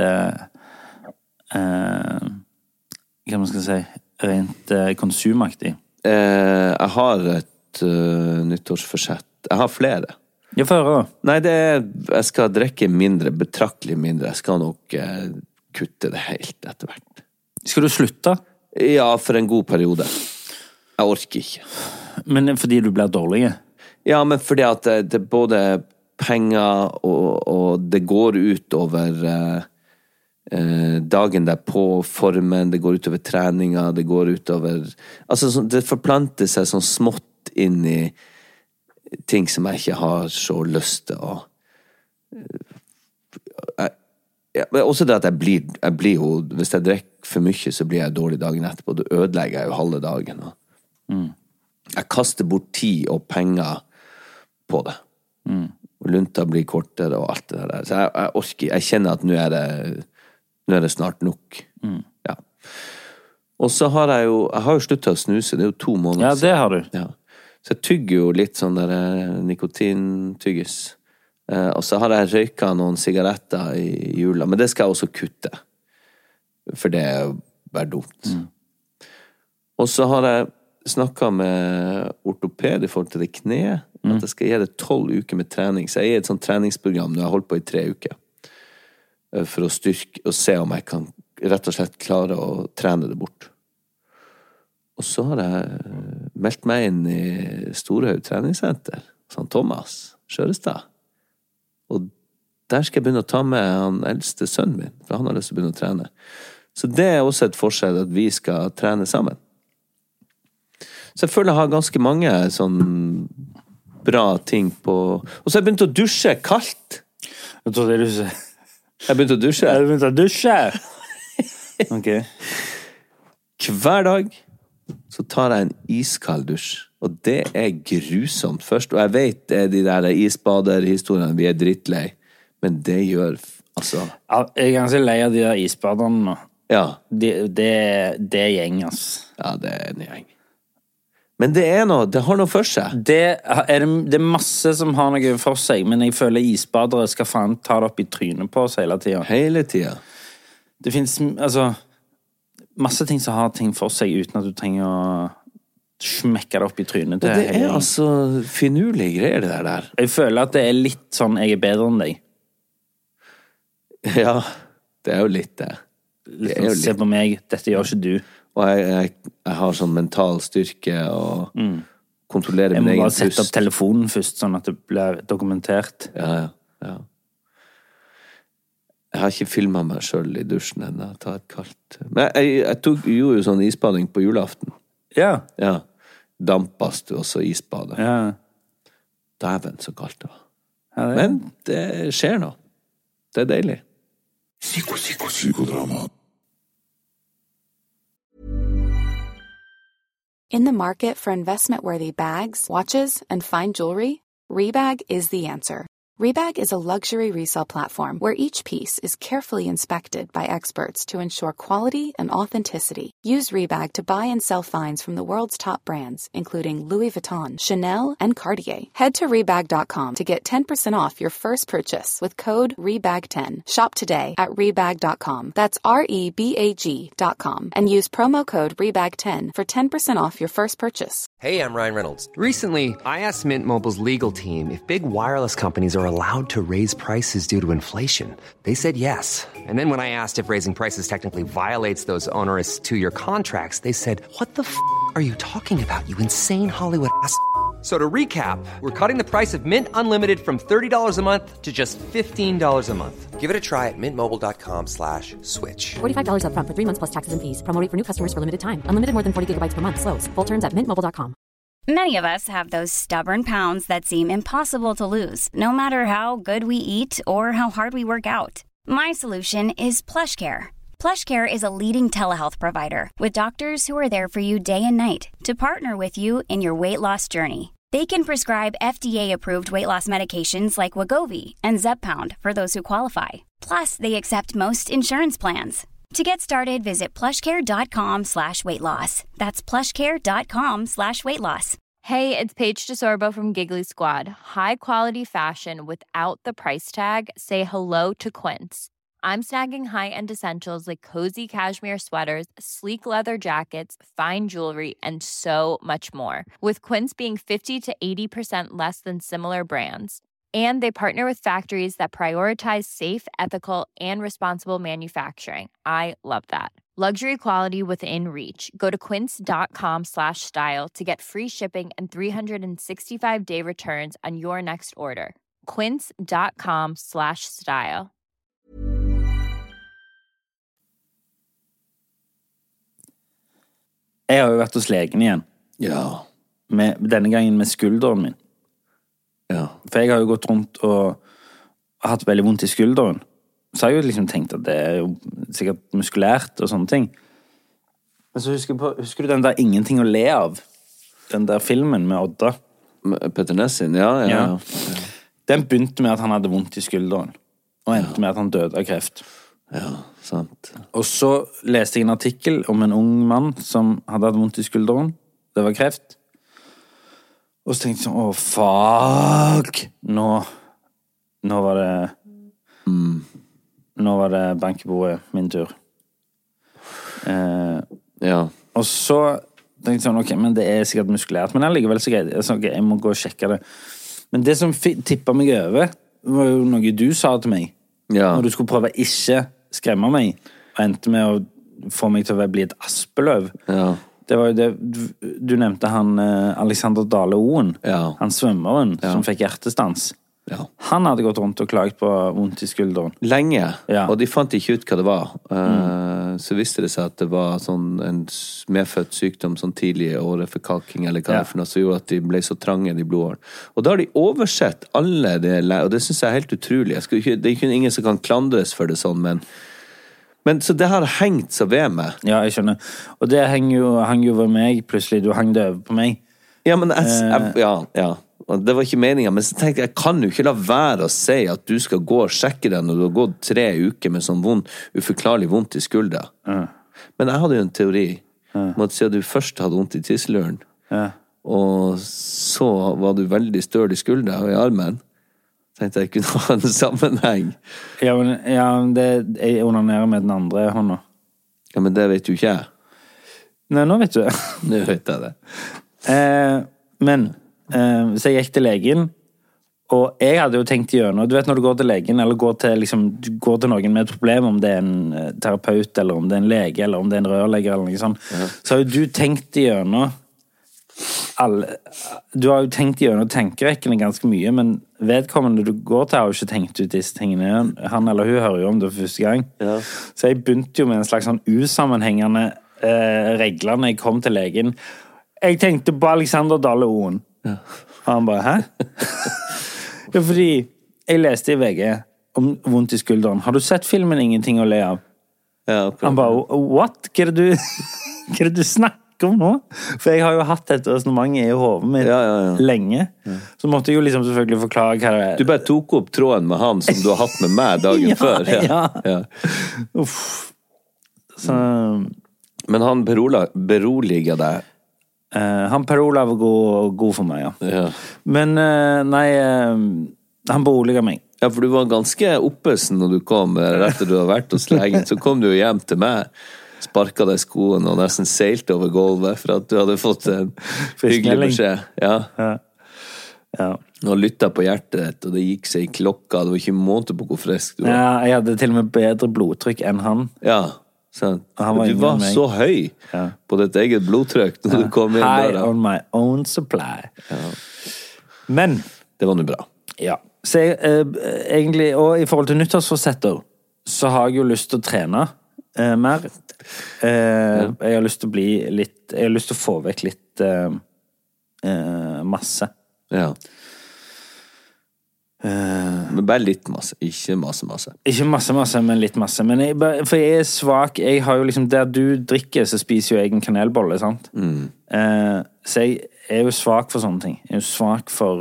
hva man skal si, rent konsumaktig? Jeg har et nyttårsforsett. Jeg har flere. Ja, for høre. Nei, jeg skal drikke mindre, betraktelig mindre. Jeg skal nok kutte det helt etter hvert. Skal du slutte? Ja, for en god periode. Jeg orker ikke. Men fordi du blir dårlig? Ja, men fordi at det både penger og det går ut over dagen der på formen, det går ut over treninga, det går ut over... Altså, det forplanter seg sånn smått inn i ting som jeg ikke har så lyst til å... Men også det at jeg blir jo... Hvis jeg drikker for mye, så blir jeg dårlig dagen etterpå. Da ødelegger jeg jo halve dagen. Jeg kaster bort tid og penger på det. Og lunta blir kortere og alt det der. Så jeg orker... Jeg kjenner at nå er det snart nok. Ja. Og så har jeg har jo sluttet å snuse. Det er jo 2 måneder. Ja, det har du. Ja. Så jeg tygger jo litt sånn der nikotintyggis. Og så har jeg røyka noen sigaretter i jula, men det skal jeg også kutte. For det er jo bare dumt. Og så har jeg snakket med ortoped i forhold til det kneet, at jeg skal gi det 12 uker med trening. Så jeg gir et sånt treningsprogram, nå har jeg holdt på i 3 uker, for å styrke og se om jeg kan rett og slett klare å trene det bort. Og så har jeg meldt meg inn i Storhaug treningssenter, St. Thomas, Skjørestad. Og der skal jeg begynne å ta med han eldste sønnen min, for han har lyst til å begynne å trene. Så det er også et forsett at vi skal trene sammen. Så jeg føler jeg har ganske mange sånn bra ting på... Og så har jeg begynt å dusje kaldt. Jeg tror det du sier. Jeg har begynt å dusje. Jeg har begynt å dusje? Ok. Hver dag så tar jeg en iskald dusj. Og det er grusomt først. Og jeg vet det er de der isbaderhistoriene, vi er drittlei. Men det gjør, altså... Ja, jeg er ganske lei av de der isbaderne nå. Ja. Det er gjeng, ass. Ja, det er en gjeng. Men det har noe for seg. Det er masse som har noe for seg, men jeg føler isbadere skal faen ta det opp i trynet på oss hele tiden. Hele tiden. Det finnes, altså, masse ting som har ting for seg uten at du trenger å smekke det opp i trynet. Det er altså finurlige greier, det der. Jeg føler at det er litt sånn, jeg er bedre enn deg. Ja, det er jo litt det. Litt sånn, se på meg, dette gjør ikke du. Og jeg har sånn mental styrke og kontrollerer min egen pust. Jeg må bare sette opp telefonen først, sånn at det blir dokumentert. Ja. Jeg har ikke filmet meg selv i dusjen ennå. Jeg tar et kaldt. Men jeg gjorde jo sånn isbading på julaften. Ja. Dampast og så isbade. Ja. Dæven, så kaldt det var. Ja, men det skjer nå. Det er deilig. Psykodrama. In the market for investment-worthy bags, watches, and fine jewelry, Rebag is the answer. Rebag is a luxury resale platform where each piece is carefully inspected by experts to ensure quality and authenticity. Use Rebag to buy and sell finds from the world's top brands, including Louis Vuitton, Chanel, and Cartier. Head to Rebag.com to get 10% off your first purchase with code REBAG10. Shop today at Rebag.com. That's REBAG.com. And use promo code REBAG10 for 10% off your first purchase. Hey, I'm Ryan Reynolds. Recently, I asked Mint Mobile's legal team if big wireless companies are allowed to raise prices due to inflation. They said yes. And then when I asked if raising prices technically violates those onerous two-year contracts, they said, "What the f*** are you talking about, you insane Hollywood ass?" So to recap, we're cutting the price of Mint Unlimited from $30 a month to just $15 a month. Give it a try at mintmobile.com/switch. $45 up front for 3 months plus taxes and fees. Promo rate for new customers for limited time. Unlimited more than 40 gigabytes per month. Slows full terms at mintmobile.com. Many of us have those stubborn pounds that seem impossible to lose, no matter how good we eat or how hard we work out. My solution is PlushCare. PlushCare is a leading telehealth provider with doctors who are there for you day and night to partner with you in your weight loss journey. They can prescribe FDA-approved weight loss medications like Wegovy and Zepbound for those who qualify. Plus, they accept most insurance plans. To get started, visit plushcare.com/weightloss. That's plushcare.com/weightloss. Hey, it's Paige DeSorbo from Giggly Squad. High quality fashion without the price tag. Say hello to Quince. I'm snagging high-end essentials like cozy cashmere sweaters, sleek leather jackets, fine jewelry, and so much more. With Quince being 50 to 80% less than similar brands. And they partner with factories that prioritize safe, ethical, and responsible manufacturing. I love that. Luxury quality within reach. Go to quince.com/style to get free shipping and 365-day returns on your next order. Quince.com/style. Jeg har jo vært hos legen igjen. Ja. Denne gangen med skulderen min. Ja. For jeg har jo gått rundt og hatt veldig vondt i skulderen. Så har jeg jo liksom tenkt at det er jo sikkert muskulært og sånne ting. Men så husker du den der Ingenting å le av? Den der filmen med Odda? Petter Nessin, ja. Den begynte med at han hadde vondt i skulderen. Og endte med at han døde av kreft. Ja, sant. Og så leste jeg en artikkel om en ung mann som hadde hatt vondt i skulderen. Det var kreft. Og så tenkte jeg sånn, fuck! Nå var det Nå var det bankebordet min tur. Ja. Og så tenkte jeg sånn, ok, men det er sikkert muskulært, men allikevel så greit. Okay, jeg må gå og sjekke det. Men det som tippet meg over, var jo noe du sa til meg. Ja. Når du skulle prøve å ikke skremme meg, og endte med å få meg til å bli et aspeløv. Ja. Det var jo det, du nevnte han Alexander Dale Oen, han svømmeren som fikk hjertestans. Ja. Han hadde gått rundt og klaget på vondt i skulderen. Lenge, og de fant ikke ut hva det var. Så visste det seg at det var sånn en medfødt sykdom, sånn tidlig åreforkalking, eller hva det for noe, som gjorde at de ble så trange i blodåren. Og da har de oversett alle det, og det synes jeg er helt utrolig. Det er ikke ingen som kan klandres for det sånn, men så det har hengt så ved meg. Ja, jeg skjønner. Og det hang jo ved meg, plutselig. Du hang det over på meg. Ja, men ja. Og det var ikke meningen, men så tenkte jeg kan jo ikke la være å si at du skal gå og sjekke deg når du har gått 3 uker med sånn uforklarlig vondt i skuldra. Men jeg hadde jo en teori om at siden du først hadde vondt i tisseløren, og så var du veldig støl i skuldra og i armen, tenkte jeg kunne ha en sammenheng. Ja, men jeg onanerer med den andre hånda. Ja, men det vet jo ikke jeg. Nei, nå vet du det. Nå vet jeg det. Så jeg gikk til legen, og jeg hadde jo tenkt gjennom, du vet når du går til legen, eller du går til noen med et problem, om det er en terapeut, eller om det er en lege, eller om det er en rørlegger, eller noe sånt, så har jo du tenkt gjennom du har jo tenkt gjennom tenkerekkene ganske mye, men vedkommende du går til har jo ikke tenkt ut disse tingene. Han eller hun hører jo om det for første gang. Så jeg begynte jo med en slags sånn usammenhengende regler når jeg kom til legen. Jeg tenkte på Alexander Dale Oen. Og han bare, hæ? Ja, fordi jeg leste i VG om vondt i skulderen. Har du sett filmen Ingenting å le av? Han bare, what? Hva er det du snakker om nå? For jeg har jo hatt et resonemang i hodet mitt lenge. Så måtte jeg jo liksom selvfølgelig forklare hva det er. Du bare tok opp tråden med han som du har hatt med meg dagen før. Ja. Uff. Så... Men han beroliger deg? Han Perola var god for meg, ja. Men han beroliger meg. Ja, for du var ganske oppesen når du kom, rett etter du har vært hos legen. Så kom du jo hjem til meg, sparket deg skoen og nesten seilte over gulvet for at du hadde fått en hyggelig beskjed. Ja. Og lyttet på hjertet ditt, og det gikk seg i klokka. Det var ikke måte på hvor frisk du var. Ja, jeg hadde til og med bedre blodtrykk enn han. Ja, sant. Du var så høy på ditt eget blodtrykk når du kom inn der. High on my own supply. Men det var noe bra. Ja. Så jeg, egentlig, og i forhold til nyttårsforsetter, så har jeg jo lyst til å trene mer. Jeg har lyst til å bli litt, jeg har lyst til å få vekk litt masse. Ja. Men bare litt masse, ikke masse. Ikke masse, men litt masse. Men for jeg er svak, jeg har jo liksom, der du drikker, så spiser jo jeg en kanelbolle, sant? Så jeg er jo svak for sånne ting. Jeg er jo svak for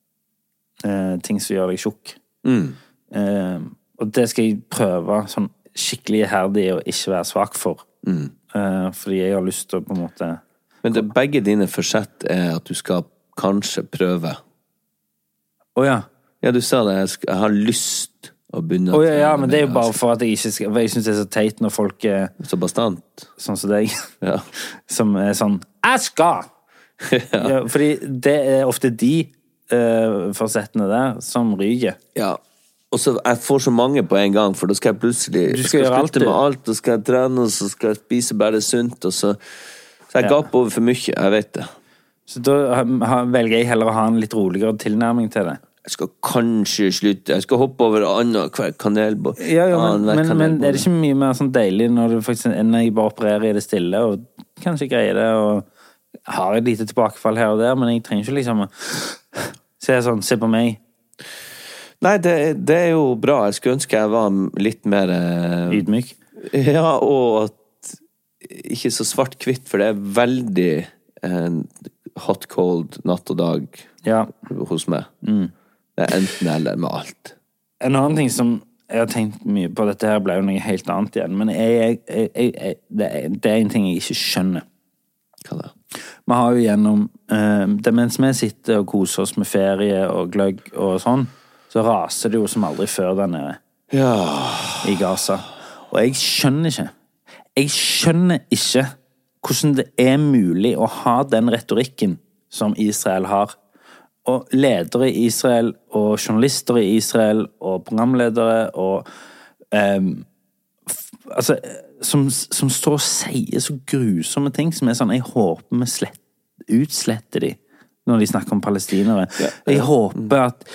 ting som gjør deg tjukk. Og det skal jeg prøve sånn skikkelig iherdig å ikke være svak for. Fordi jeg har lyst til å på en måte... Men begge dine forsett at du skal kanskje prøve. Ja, du sa det, jeg har lyst å begynne. Ja, men det er jo bare for at jeg ikke skal... For jeg synes det er så teit når folk er... Så bastant. Sånn som deg. Ja. Som er sånn, jeg skal! Ja, fordi det er ofte de forsettene der som ryker. Ja. Og så jeg får så mange på en gang, for da skal jeg plutselig... Du skal gjøre alt, med alt, og skal jeg trene, og så skal jeg spise bare sunt, og så jeg gaper over for mye, jeg vet det. Så da velger jeg heller å ha en litt roligere tilnærming til det. Jeg skal kanskje slutte, jeg skal hoppe over hver kanelbord. Ja, men er det ikke mye mer sånn deilig når du faktisk, når jeg bare opererer i det stille, og kanskje greier det, og har et lite tilbakefall her og der, men jeg trenger ikke liksom å se på meg. Nei, det er jo bra. Jeg skulle ønske jeg var litt mer... Ydmyk. Ja, og at ikke så svart-hvitt, for det er veldig hot, cold, natt og dag hos meg. Det er enten eller med alt. En annen ting som jeg har tenkt mye på, dette her ble jo noe helt annet igjen, men det er en ting jeg ikke skjønner. Hva da? Vi har jo gjennom det mens vi sitter og koser oss med ferie og gløgg og sånn, så raser det jo som aldri før der nede i Gaza. Og jeg skjønner ikke hvordan det er mulig å ha den retorikken som Israel har. Og ledere i Israel, og journalister i Israel, og programledere, og altså, som står og sier så grusomme ting, som er sånn, jeg håper vi utsletter de, når de snakker om palestinere. Jeg håper at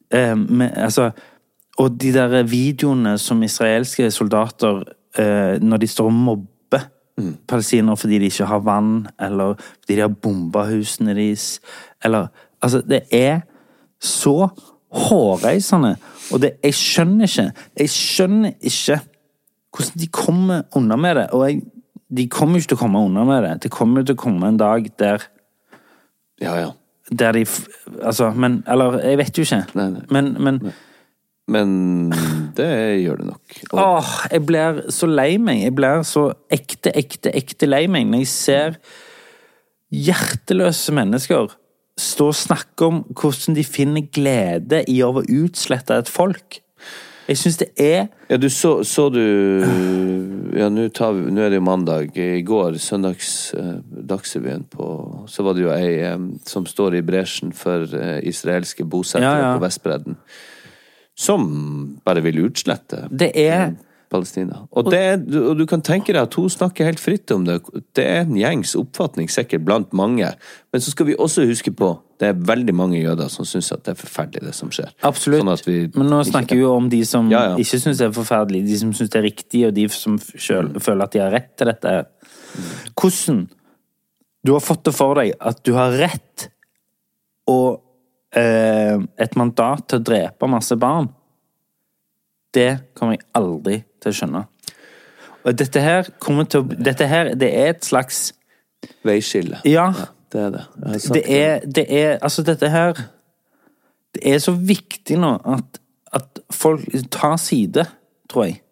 og de der videoene som israelske soldater når de står og mobber palestinere fordi de ikke har vann, eller fordi de har bombet husene deres, eller altså det er så hårreisende, og jeg skjønner ikke hvordan de kommer unna med det, og de kommer ikke til å komme unna med det. Det kommer til å komme en dag der der de, altså, men, eller, jeg vet jo ikke. Nei. Men det gjør det nok. Jeg blir så lei meg. Jeg blir så ekte lei meg når jeg ser hjerteløse mennesker stå og snakke om hvordan de finner glede i å utslette et folk. Jeg synes det er... Ja, du så du... Ja, nå er det jo mandag. I går, Dagsrevyen på... Så var det jo ei som står i bresjen for israelske bosettere på Vestbredden. Som bare vil utslette Palestina. Og du kan tenke deg at hun snakker helt fritt om det. Det er en gjengs oppfatning, sikkert blant mange. Men så skal vi også huske på, det er veldig mange jøder som synes at det er forferdelig det som skjer. Absolutt. Sånn men nå snakker vi jo om de som ikke synes det er forferdelig, de som synes det er riktig, og de som selv føler at de har rett til dette. Hvordan du har fått det for deg at du har rett og et mandat til å drepe masse barn, det kommer jeg aldri til å skjønne. Og dette her, det er et slags veiskille. Ja, det er det. Det er, altså dette her, det er så viktig nå at folk tar side, tror jeg.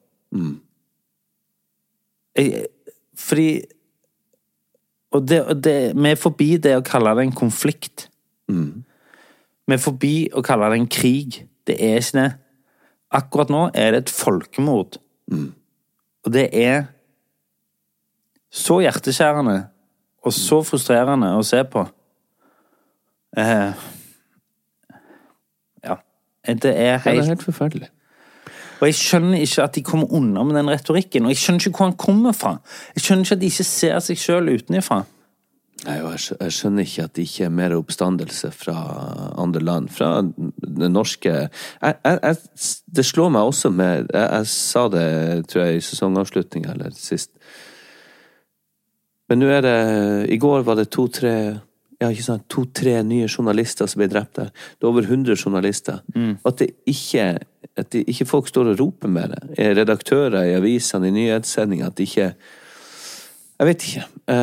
Fordi, og vi er forbi det å kalle det en konflikt. Vi er forbi å kalle det en krig. Det er ikke det. Akkurat nå er det et folkemord. Og det er så hjerteskjærende og så frustrerende å se på. Det er helt forferdelig. Og jeg skjønner ikke at de kommer unna med den retorikken, og jeg skjønner ikke hvor han kommer fra. Jeg skjønner ikke at de ikke ser seg selv utenifra. Nei, jeg skjønner ikke at det ikke er mer oppstandelse fra andre land, fra det norske. Det slår meg også med, jeg sa det, tror jeg, i sesongavslutningen eller sist. Men nå er det, i går var det 2-3 nye journalister som ble drept der. Det er over 100 journalister. At ikke folk står og roper med det. Redaktører i avisene, i nyhetssendinger, at ikke... Jeg vet ikke.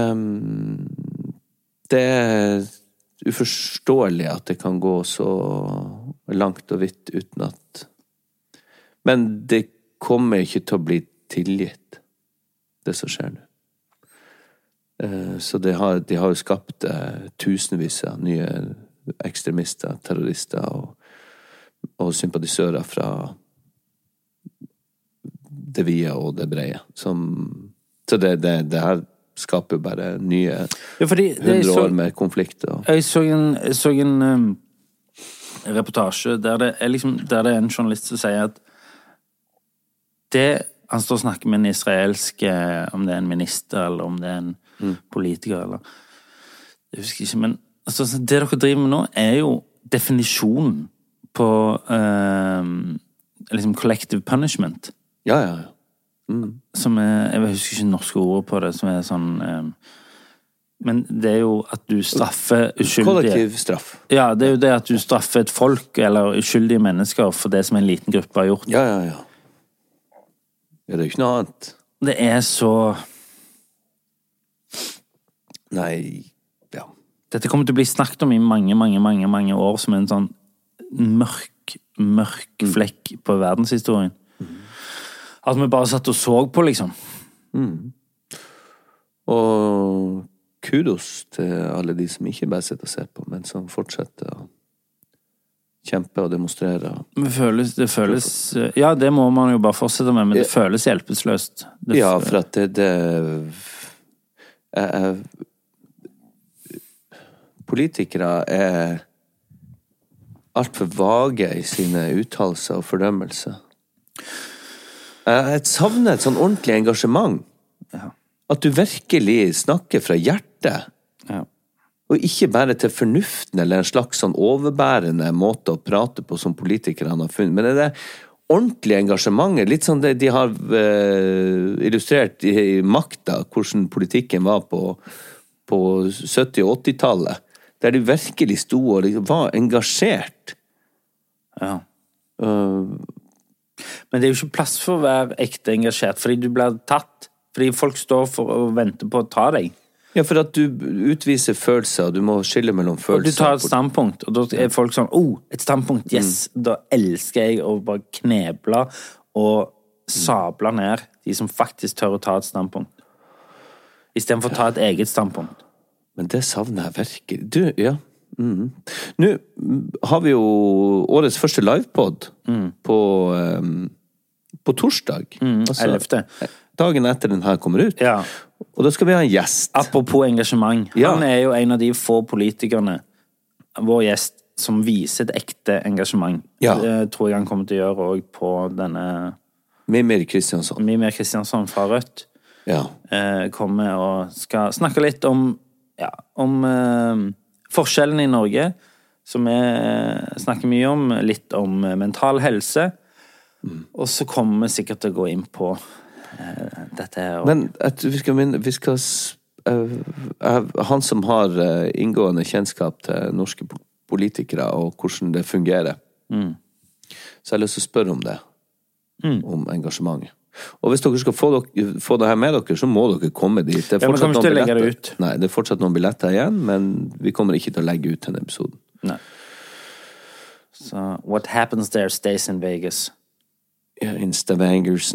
Det er uforståelig at det kan gå så langt og vidt uten at... Men det kommer ikke til å bli tilgitt, det som skjer nå. Så de har jo skapt tusenvis av nye ekstremister, terrorister og sympatisører fra det vide og det brede. Så det her skaper jo bare nye 100 år med konflikt. Jeg så en reportasje der det er en journalist som sier at han står og snakker med en israelsk, om det er en minister eller om det er en politiker eller jeg husker ikke, men altså, det dere driver med nå er jo definisjonen på collective punishment. Ja. Som jeg husker ikke norske ord på det, som sånn men det er jo at du straffer uskyldige. Kollektiv straff. Ja, det er jo det at du straffer et folk eller uskyldige mennesker for det som en liten gruppe har gjort. Ja. Ja, det er jo ikke noe annet. Det er så Nei, ja. Dette kommer til å bli snakket om i mange år som en sånn mørk flekk på verdenshistorien. At vi bare satt og så på, liksom. Og kudos til alle de som ikke bare sitter og ser på, men som fortsetter å kjempe og demonstrere. Det føles ja, det må man jo bare fortsette med, men det føles hjelpeløst. Ja, for at det politikere er alt for vage i sine uttalelser og fordømmelser. Jeg savner et sånn ordentlig engasjement. Ja. At du virkelig snakker fra hjertet. Ja. Og ikke bare til fornuften eller en slags sånn overbærende måte å prate på som politikerne har funnet. Men det ordentlige engasjementet, litt sånn det de har illustrert i makta, hvordan politikken var på 70- og 80-tallet. Der de virkelig sto og var engasjert. Ja. Men det er jo ikke plass for å være ekte engasjert, fordi du blir tatt. Fordi folk står for å vente på å ta deg. Ja, for at du utviser følelser, og du må skille mellom følelser. Og du tar et standpunkt, og da er folk sånn, et standpunkt, yes, da elsker jeg å bare kneble og sable ned de som faktisk tør å ta et standpunkt. I stedet for å ta et eget standpunkt. Men det savner jeg virkelig. Du, ja. Nå har vi jo årets første livepod på torsdag. 11. Dagen etter den her kommer ut. Ja. Og da skal vi ha en gjest. Apropos engasjement. Ja. Han er jo en av de få politikerne, vår gjest, som viser et ekte engasjement. Ja. Det tror jeg han kommer til å gjøre også på denne Mimir Kristiansson fra Rødt. Ja. Kommer og skal snakke litt om forskjellen i Norge, som vi snakker mye om, litt om mental helse, og så kommer vi sikkert til å gå inn på dette her. Men han som har inngående kjennskap til norske politikere og hvordan det fungerer, så jeg har lyst til å spørre om det, om engasjementet. Og hvis dere skal få det her med dere, så må dere komme dit. Det er fortsatt noen billetter. Nei, det er fortsatt noen billetter igjen, men vi kommer ikke til å legge ut denne episoden. Nei. Så, what happens there stays in Vegas. Ja, in Stavanger.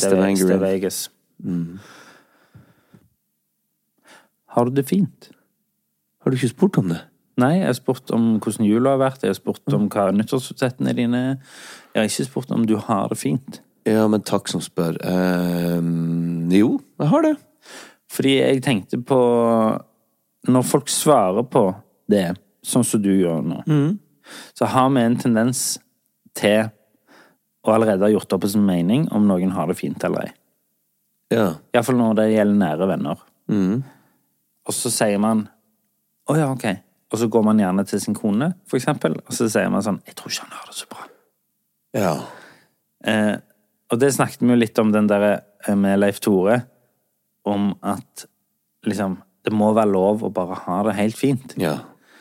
Har du det fint? Har du ikke spurt om det? Nei, jeg har spurt om hvordan jula har vært, jeg har spurt om hva nyttårsforsettene dine er. Jeg har ikke spurt om du har det fint. Ja, men takk som spør. Jo, jeg har det. Fordi jeg tenkte på når folk svarer på det, sånn som du gjør nå, så har vi en tendens til å allerede ha gjort opp sin mening om noen har det fint eller ei. Ja. I hvert fall når det gjelder nære venner. Og så sier man, ja, ok. Og så går man gjerne til sin kone, for eksempel, og så sier man sånn, jeg tror ikke han har det så bra. Ja. Og det snakket vi jo litt om den der med Leif Tore, om at liksom, det må være lov å bare ha det helt fint. Ja.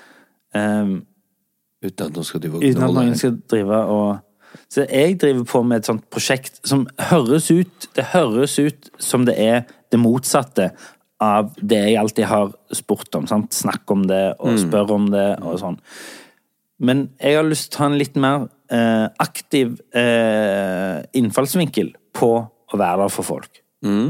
Uten at noen skal drive og Så jeg driver på med et sånt prosjekt som høres ut som det er det motsatte av det jeg alltid har spurt om, sant? Snakk om det og spør om det og sånn. Men jeg har lyst til å ha en litt mer aktiv innfallsvinkel på å være der for folk.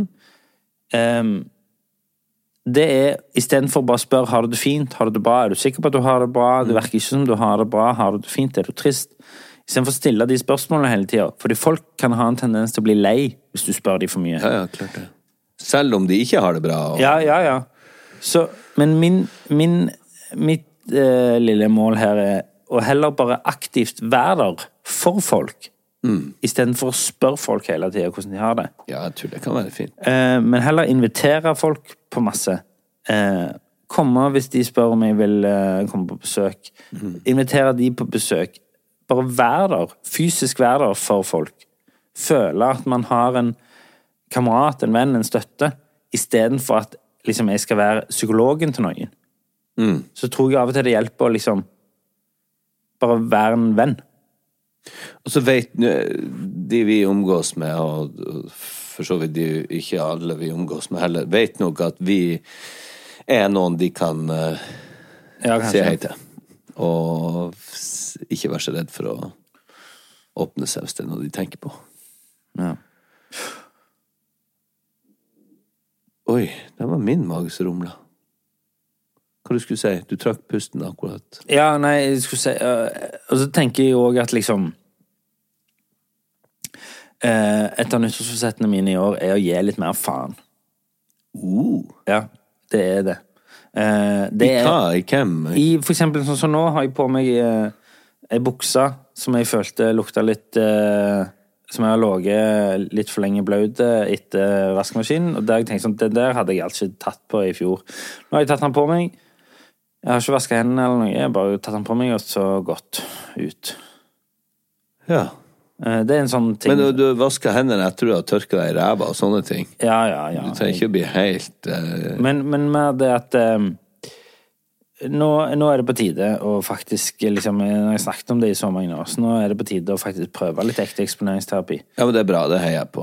Det i stedet for bare å spørre, har du det fint, har du det bra, er du sikker på at du har det bra, det virker ikke som du har det bra, har du det fint, er du trist? I stedet for å stille de spørsmålene hele tiden, fordi folk kan ha en tendens til å bli lei hvis du spør de for mye. Ja, klart det. Selv om de ikke har det bra. Og... Ja. Så, men mitt lille mål her er å heller bare aktivt være der for folk, i stedet for å spørre folk hele tiden hvordan de har det. Ja, jeg tror det kan være fint. Men heller invitere folk på masse. Komme hvis de spør om jeg vil komme på besøk. Invitere de på besøk. Bare være der, fysisk være der for folk. Føle at man har en kamerat, en venn, en støtte, i stedet for at liksom, jeg skal være psykologen til noen. Så tror jeg av og til det hjelper å liksom bare være en venn. Og så vet de vi omgås med, og for så vidt de ikke alle vi omgås med heller, vet nok at vi er noen de kan se hei til. Og ikke være så redd for å åpne seg hvis det er noe de tenker på. Ja. Oi, det var min mage som rumlet. Hva du skulle si? Du trakk pusten akkurat. Ja, nei, jeg skulle si og så tenker jeg også at liksom et av nyttårsforsettene mine i år er å gi litt mer faen. Ja, det er det. I hva? I hvem? For eksempel sånn som nå har jeg på meg en buksa som jeg følte lukta litt som jeg har låget litt for lenge blød etter vaskemaskinen, og der jeg tenkte sånn, det der hadde jeg altså ikke tatt på i fjor. Nå har jeg tatt den på meg. Jeg har ikke vasket hendene eller noe, jeg har bare tatt den på meg og så gått ut. Ja. Det er en sånn ting. Men du vasker hendene etter du har tørket deg i ræva og sånne ting. Ja. Du trenger ikke å bli helt... Men med det at nå er det på tide å faktisk, liksom, når jeg snakket om det i så mange år, så nå er det på tide å faktisk prøve litt ekte eksponeringsterapi. Ja, men det er bra, det heier jeg på.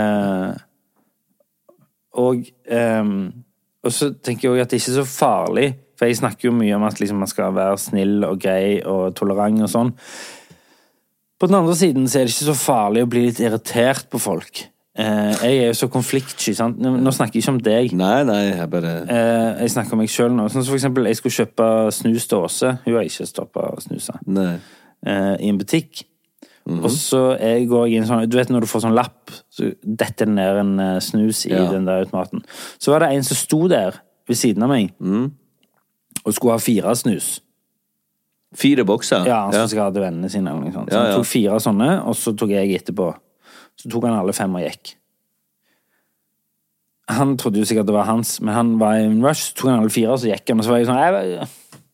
Og så tenker jeg også at det ikke er så farlig, for jeg snakker jo mye om at liksom, man skal være snill og grei og tolerant og sånn. På den andre siden så er det ikke så farlig å bli litt irritert på folk. Jeg er jo så konfliktsky, sant? Nå snakker jeg ikke om deg. Nei, jeg bare... Jeg snakker om meg selv nå. Sånn som for eksempel, jeg skulle kjøpe snus til Åse. Hun har ikke stoppet å snuse. Nei. I en butikk. Og så går jeg i en sånn... Du vet når du får sånn lapp, så detter det ned en snus i den der automaten. Så var det en som sto der ved siden av meg, og skulle ha 4 snus. 4 bokser? Ja, han skulle ha til vennene sine eller noe sånt. Så han tok 4 sånne, og så tok jeg etterpå. Så tok han alle 5 og gikk. Han trodde jo sikkert det var hans, men han var i en rush, så tok han alle 4, og så gikk han, og så var jeg sånn...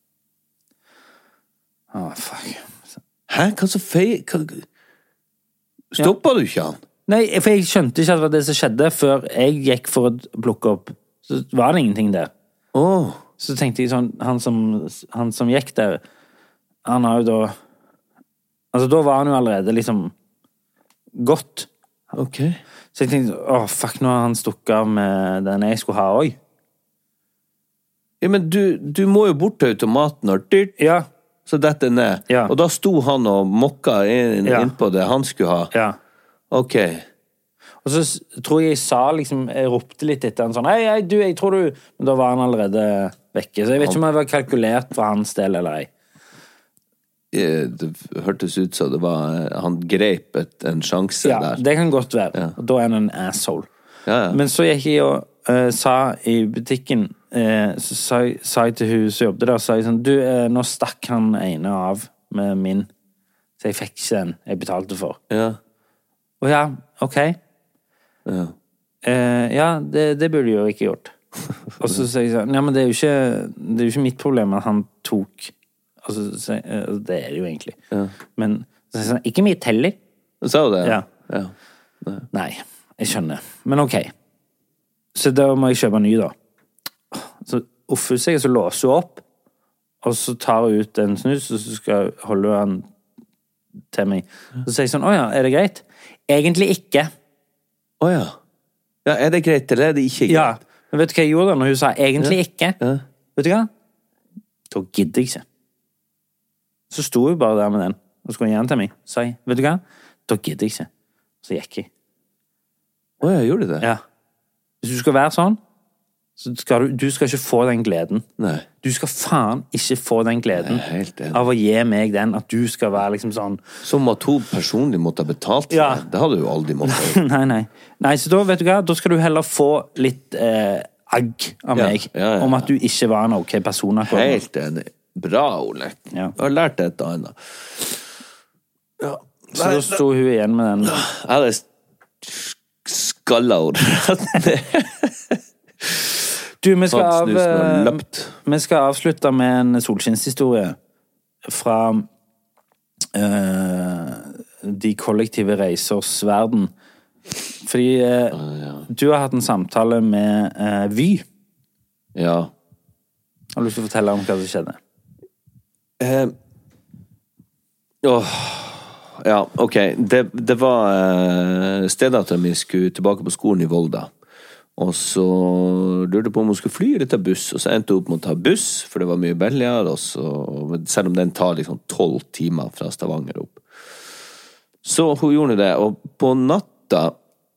Fuck. Hæ? Hva så feil? Stoppet du ikke han? Nei, for jeg skjønte ikke at det var det som skjedde, før jeg gikk for å plukke opp. Så var det ingenting der. Så tenkte jeg sånn, han som gikk der, han har jo da... Altså, da var han jo allerede liksom godt. Ok. Så jeg tenkte, fuck, nå har han stukket av med den jeg skulle ha også. Ja, men du må jo bort til automaten og ja. Så dette ned. Ja. Og da sto han og mokka inn på det han skulle ha. Ja. Ok. Og så tror jeg sa liksom, jeg ropte litt etter han sånn, hei, du, jeg tror du... Men da var han allerede vekke. Så jeg vet ikke om det var kalkulert for hans del eller ei. Det hørtes ut som det var han grep en sjanse der. Ja, det kan godt være. Og da er han en asshole. Ja. Men så gikk jeg og sa i butikken, så sa jeg til hun som jobbet der, sa jeg sånn, du, nå stakk han ene av med min, så jeg fikk ikke den jeg betalte for. Ja. Og ja, ok. Ja. Det burde jeg jo ikke gjort. Og så sier jeg sånn, ja, men det er jo ikke mitt problem at han tok... Altså, det er det jo egentlig. Ja. Men så sånn, ikke mitt heller. Sa du det? Ja. Nei, jeg skjønner. Men ok. Så da må jeg kjøpe en ny da. Så offer seg, så låser hun opp, og så tar hun ut en snus, og så skal holde han til meg. Så sier jeg sånn, åja, er det greit? Egentlig ikke. Åja. Ja, er det greit, eller er det ikke greit? Ja, men vet du hva jeg gjorde da, når hun sa egentlig ikke? Ja. Vet du hva? Da gidder jeg ikke. Så sto jeg bare der med den, og skulle gi den til meg. Så jeg, vet du hva? Da gidder jeg ikke. Så gikk jeg. Jeg gjorde det? Ja. Hvis du skal være sånn, så skal du skal ikke få den gleden. Nei. Du skal faen ikke få den gleden av å gi meg den, at du skal være liksom sånn... Som at hun personlig måtte ha betalt for det. Det hadde du aldri måttet. Nei, så da, vet du hva, da skal du heller få litt agg av meg, om at du ikke var en ok person. Helt enig. Bra, Ole. Jeg har lært et annet. Ja. Så da sto hun igjen med den. Jeg hadde skalla ord. Du, vi skal avslutte med en solskinnshistorie fra de kollektive reisers verden. Fordi du har hatt en samtale med Vy. Ja. Har du lyst til å fortelle om hva som skjedde? Ja, ok. Det var stedatteren min skulle tilbake på skolen i Volda. Og så lurte på om hun skulle fly eller ta buss, og så endte hun opp med å ta buss, for det var mye billigere, selv om den tar liksom 12 timer fra Stavanger opp. Så hun gjorde det, og på natta,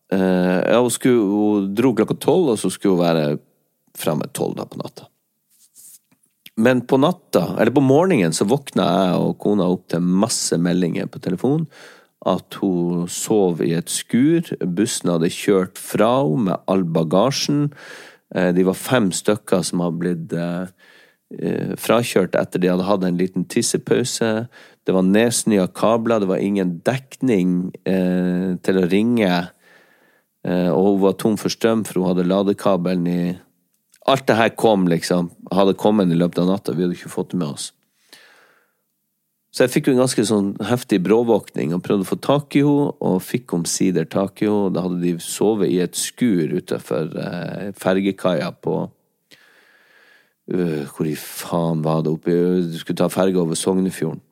hun dro klokka 12, og så skulle hun være fremme 12 da på natta. Men på natta, eller på morgenen, så våkna jeg og kona opp til masse meldinger på telefon, at hun sov i et skur, bussen hadde kjørt fra henne med all bagasjen, de var 5 stykker som hadde blitt frakjørt etter de hadde hatt en liten tissepause, det var nedsnøya kabler, det var ingen dekning til å ringe, og hun var tom for strøm, for hun hadde ladekabelen i... Alt det her kom liksom, hadde kommet i løpet av natta, vi hadde ikke fått det med oss. Så jeg fikk jo en ganske sånn heftig bråvåkning, og prøvde å få tak i henne, og fikk omsider tak i henne. Da hadde de sovet i et skur utenfor fergekaia på... hvor i faen var det oppe? Du skulle ta ferge over Sognefjorden.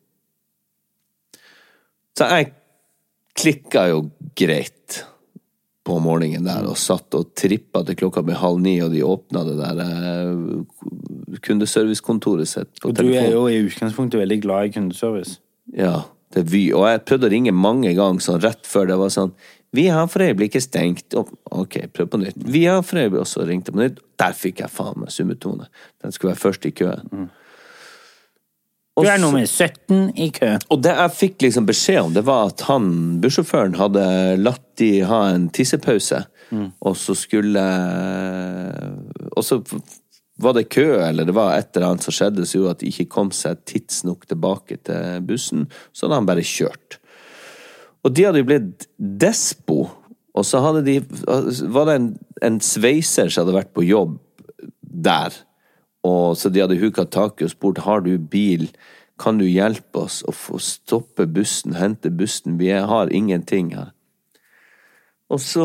Så jeg klikket jo greit på morgenen der, og satt og trippet til klokka ble 8:30, og de åpnet det der kundeservicekontoret sitt på telefon. Og du jo i utgangspunktet veldig glad i kundeservice. Ja, det Vy. Og jeg prøvde å ringe mange ganger, sånn rett før det var sånn, vi har for øyeblikket stengt. Ok, prøv på nytt. Vi har for øyeblikket også ringt på nytt. Der fikk jeg faen med summetone. Den skulle være først i køen. Du nummer 17 i kø. Og det jeg fikk liksom beskjed om, det var at bussjåføren hadde latt de ha en tissepause, og så skulle... Og så var det kø, eller det var et eller annet som skjedde, så gjorde at de ikke kom seg tidsnok tilbake til bussen, så hadde han bare kjørt. Og de hadde jo blitt despo, og så hadde var det en sveiser som hadde vært på jobb der, og så de hadde huket tak i og spurt, har du bil, kan du hjelpe oss å få stoppe bussen, hente bussen, vi har ingenting her. Og så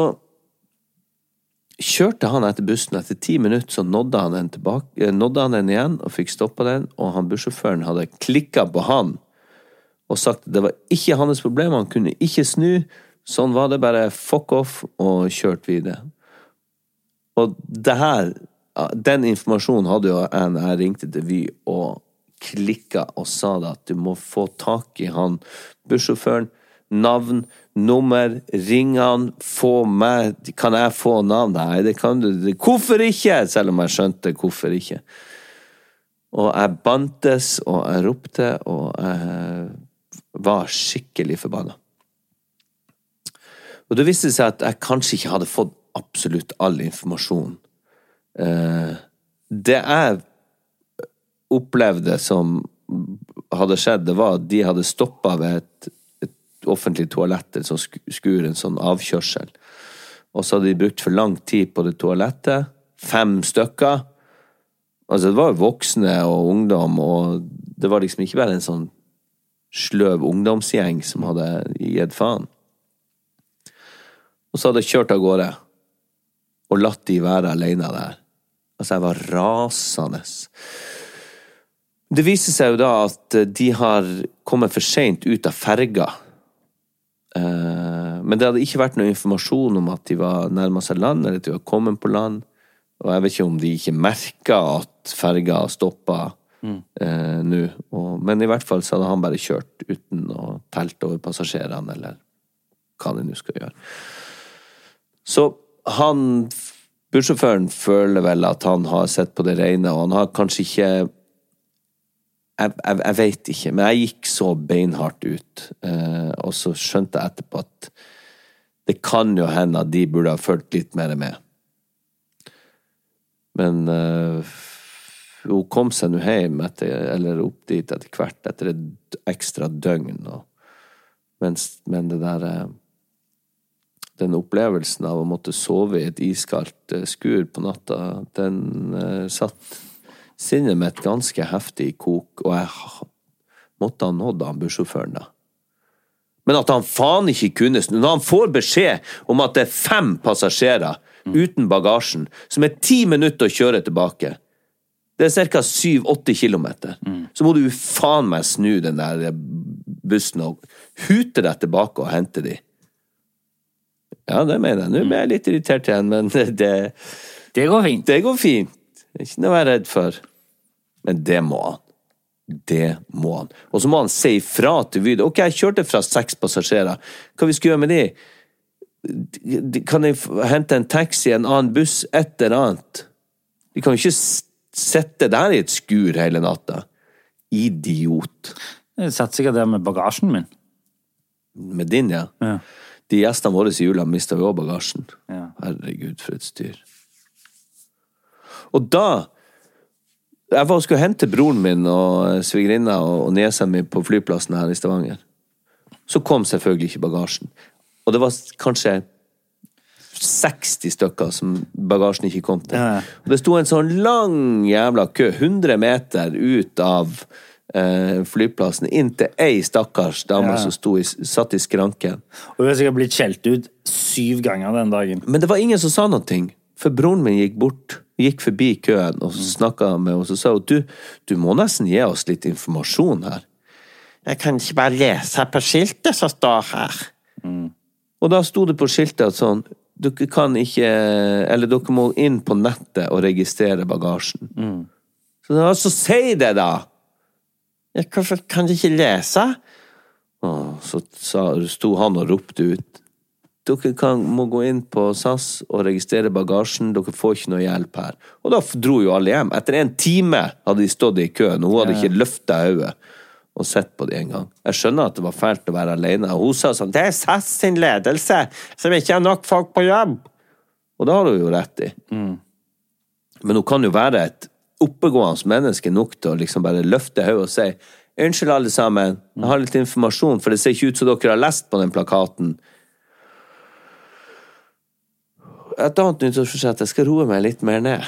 kjørte han etter bussen, etter 10 minutter så nådde han den igjen og fikk stoppet den, og han bussjåføren hadde klikket på han og sagt at det var ikke hans problem, han kunne ikke snu, sånn var det, bare fuck off og kjørt videre. Og det her, den informasjonen hadde jo jeg ringte til Vy og klikket og sa det at du må få tak i han bussjåføren, navn, nummer, ring han, få meg, kan jeg få navn? Nei, det kan du, hvorfor ikke? Selv om jeg skjønte hvorfor ikke. Og jeg bantes, og jeg ropte, og jeg var skikkelig forbannet. Og det viste seg at jeg kanskje ikke hadde fått absolutt all informasjon. Det jeg opplevde som hadde skjedd, det var at de hadde stoppet ved et offentlig toalett, så skur en sånn avkjørsel. Og så hadde de brukt for lang tid på det toalettet, 5 stykker. Altså det var jo voksne og ungdom, og det var liksom ikke bare en sånn sløv ungdomsgjeng som hadde gitt faen. Og så hadde jeg kjørt av gårde, og latt de være alene der. Altså jeg var rasende. Det viser seg jo da at de har kommet for sent ut av ferga. Men det hadde ikke vært noe informasjon om at de var nærmest seg land, eller at de var kommet på land. Og jeg vet ikke om de ikke merket at ferga stoppet nå. Men i hvert fall så hadde han bare kjørt uten å telte over passasjerene, eller hva det nå skal gjøre. Så bussjåføren føler vel at han har sett på det rene, og han har kanskje ikke jeg vet ikke, men jeg gikk så beinhardt ut, og så skjønte jeg etterpå at det kan jo hende at de burde ha følt litt mer med. Men hun kom seg nå hjem eller opp dit etter hvert, etter et ekstra døgn, men det der den opplevelsen av å måtte sove i et iskaldt skur på natta, den satt sinnet mitt ganske heftig i kok, og jeg måtte ha nådd han bussjåføren da. Men at han faen ikke kunne snu, når han får beskjed om at det 5 passasjerer uten bagasjen, som 10 minutter å kjøre tilbake, det cirka 7-8 kilometer, så må du faen meg snu den der bussen og hute deg tilbake og hente de. Ja, det mener jeg. Nå ble jeg litt irritert igjen, men det går fint. Det går fint. Det er ikke noe å være redd for. Men det må han. Det må han. Og så må han si ifra til Vyd. Ok, jeg kjørte fra 6 passasjerer. Hva vi skal gjøre med de? Kan jeg hente en taxi, en annen buss, et eller annet? De kan jo ikke sette der i et skur hele natta. Idiot. Jeg satt sikkert der med bagasjen min. Med din, ja. Ja. De gjestene våre i jula mistet jo også bagasjen. Ja. Herregud, for et styr. Og da jeg var og skulle hente broren min og svigerinna og niesen min på flyplassen her i Stavanger, så kom selvfølgelig ikke bagasjen. Og det var kanskje 60 stykker som bagasjen ikke kom til. Ja. Og det stod en sånn lang jævla kø, 100 meter ut av flyplassen, inntil ei stakkars dame som satt i skranken. Og hun har sikkert blitt skjelt ut 7 ganger den dagen. Men det var ingen som sa noe, for broren min gikk forbi køen og snakket med oss og sa, du må nesten gi oss litt informasjon her. Jeg kan ikke bare lese på skiltet som står her. Og da stod det på skiltet at sånn, dere kan ikke, eller dere må inn på nettet og registrere bagasjen. Så si det da! Hvorfor kan de ikke lese? Så stod han og ropte ut. Dere må gå inn på SAS og registrere bagasjen, dere får ikke noe hjelp her. Og da dro jo alle hjem. Etter 1 time hadde de stått i køen, og hun hadde ikke løftet øyet og sett på det en gang. Jeg skjønner at det var fælt å være alene, og hun sa sånn, det SAS sin ledelse, som ikke har nok folk på jobb. Og da har hun jo rett i. Men hun kan jo være et oppegående menneske nok til å liksom bare løfte høy og si, unnskyld alle sammen, jeg har litt informasjon, for det ser ikke ut som dere har lest på den plakaten. Et annet nyttårsforsett, jeg skal roe meg litt mer ned.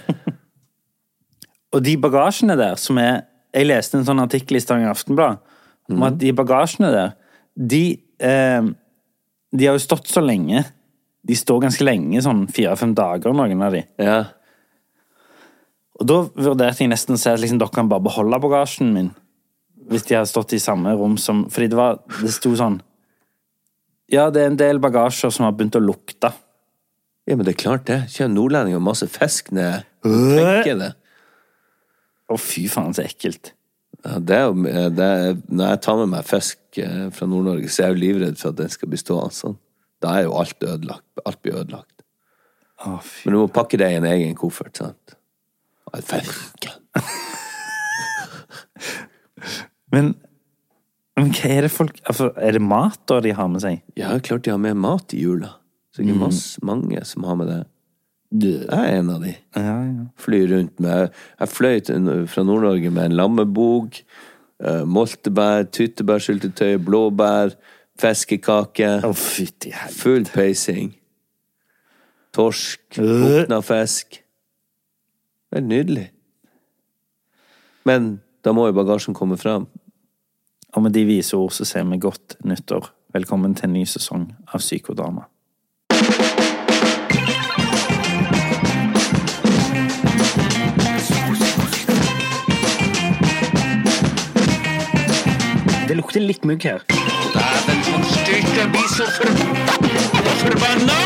Og de bagasjene der, jeg leste en sånn artikkel i Stavanger Aftenblad, om at de bagasjene der, de har jo stått så lenge, de står ganske lenge, sånn 4-5 dager, noen av de. Ja. Og da vurderte jeg nesten å si at liksom, dere kan bare beholde bagasjen min hvis de har stått i samme rom som, fordi det stod sånn, ja, det er en del bagasjer som har begynt å lukte. Ja, men det er klart det. Kjører nordlending og masse fisk ned. Tenker det. Fy faen, så ekkelt. Ja, det er jo, når jeg tar med meg fisk fra Nord-Norge, så er jeg jo livredd for at den skal bestå sånn. Da er jo alt ødelagt. Alt blir ødelagt. Men du må pakke det i en egen koffert, sant? Men hva er det folk, altså, er det mat da de har med seg? Ja, klart de har med mat i jula. Så det er mange som har med det. Jeg er en av de. Ja. Flyr rundt med, jeg fløy fra Nord-Norge med en lammebog, moltebær, tyttebærsyltetøy, blåbær, fiskekake, full peising, torsk, bukna fisk. Det er nydelig. Men da må jo bagasjen komme frem. Og med de vise ord så sier vi godt nyttår. Velkommen til en ny sesong av Psykodama. Det lukter litt mugg her. Dæven, sånn styrt, jeg blir så forbanna!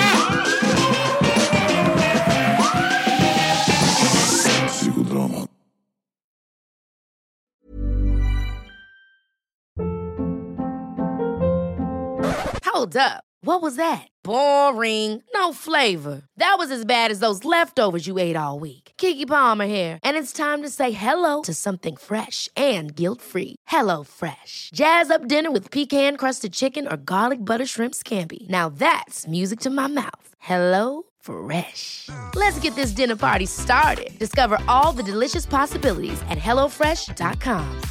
Hold Hold up. What was that? Boring. No flavor. That was as bad as those leftovers you ate all week. Keke Palmer here, and it's time to say hello to something fresh and guilt-free. Hello Fresh. Jazz up dinner with pecan-crusted chicken or garlic butter shrimp scampi. Now that's music to my mouth. Hello Fresh. Let's get this dinner party started. Discover all the delicious possibilities at hellofresh.com.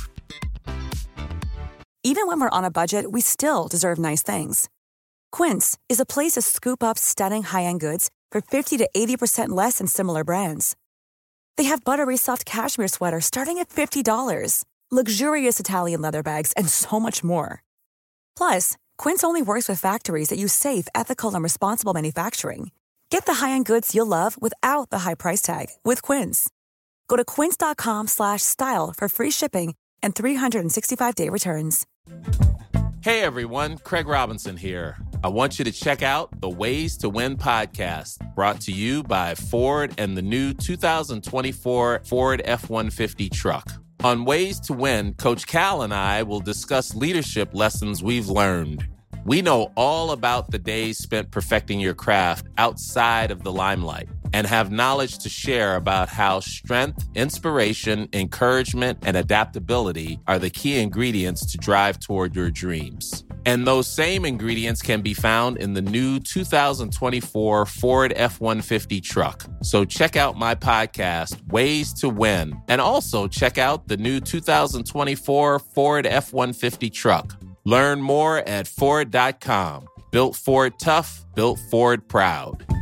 Even when we're on a budget, we still deserve nice things. Quince is a place to scoop up stunning high-end goods for 50 to 80% less than similar brands. They have buttery soft cashmere sweaters starting at $50, luxurious Italian leather bags, and so much more. Plus, Quince only works with factories that use safe, ethical, and responsible manufacturing. Get the high-end goods you'll love without the high price tag with Quince. Go to quince.com/style for free shipping and 365-day returns. Hey everyone, Craig Robinson here. I want you to check out the Ways to Win podcast, brought to you by Ford and the new 2024 Ford F-150 truck. On Ways to Win, Coach Cal and I will discuss leadership lessons we've learned. We know all about the days spent perfecting your craft outside of the limelight and have knowledge to share about how strength, inspiration, encouragement, and adaptability are the key ingredients to drive toward your dreams. And those same ingredients can be found in the new 2024 Ford F-150 truck. So check out my podcast, Ways to Win, and also check out the new 2024 Ford F-150 truck. Learn more at Ford.com. Built Ford tough, built Ford proud.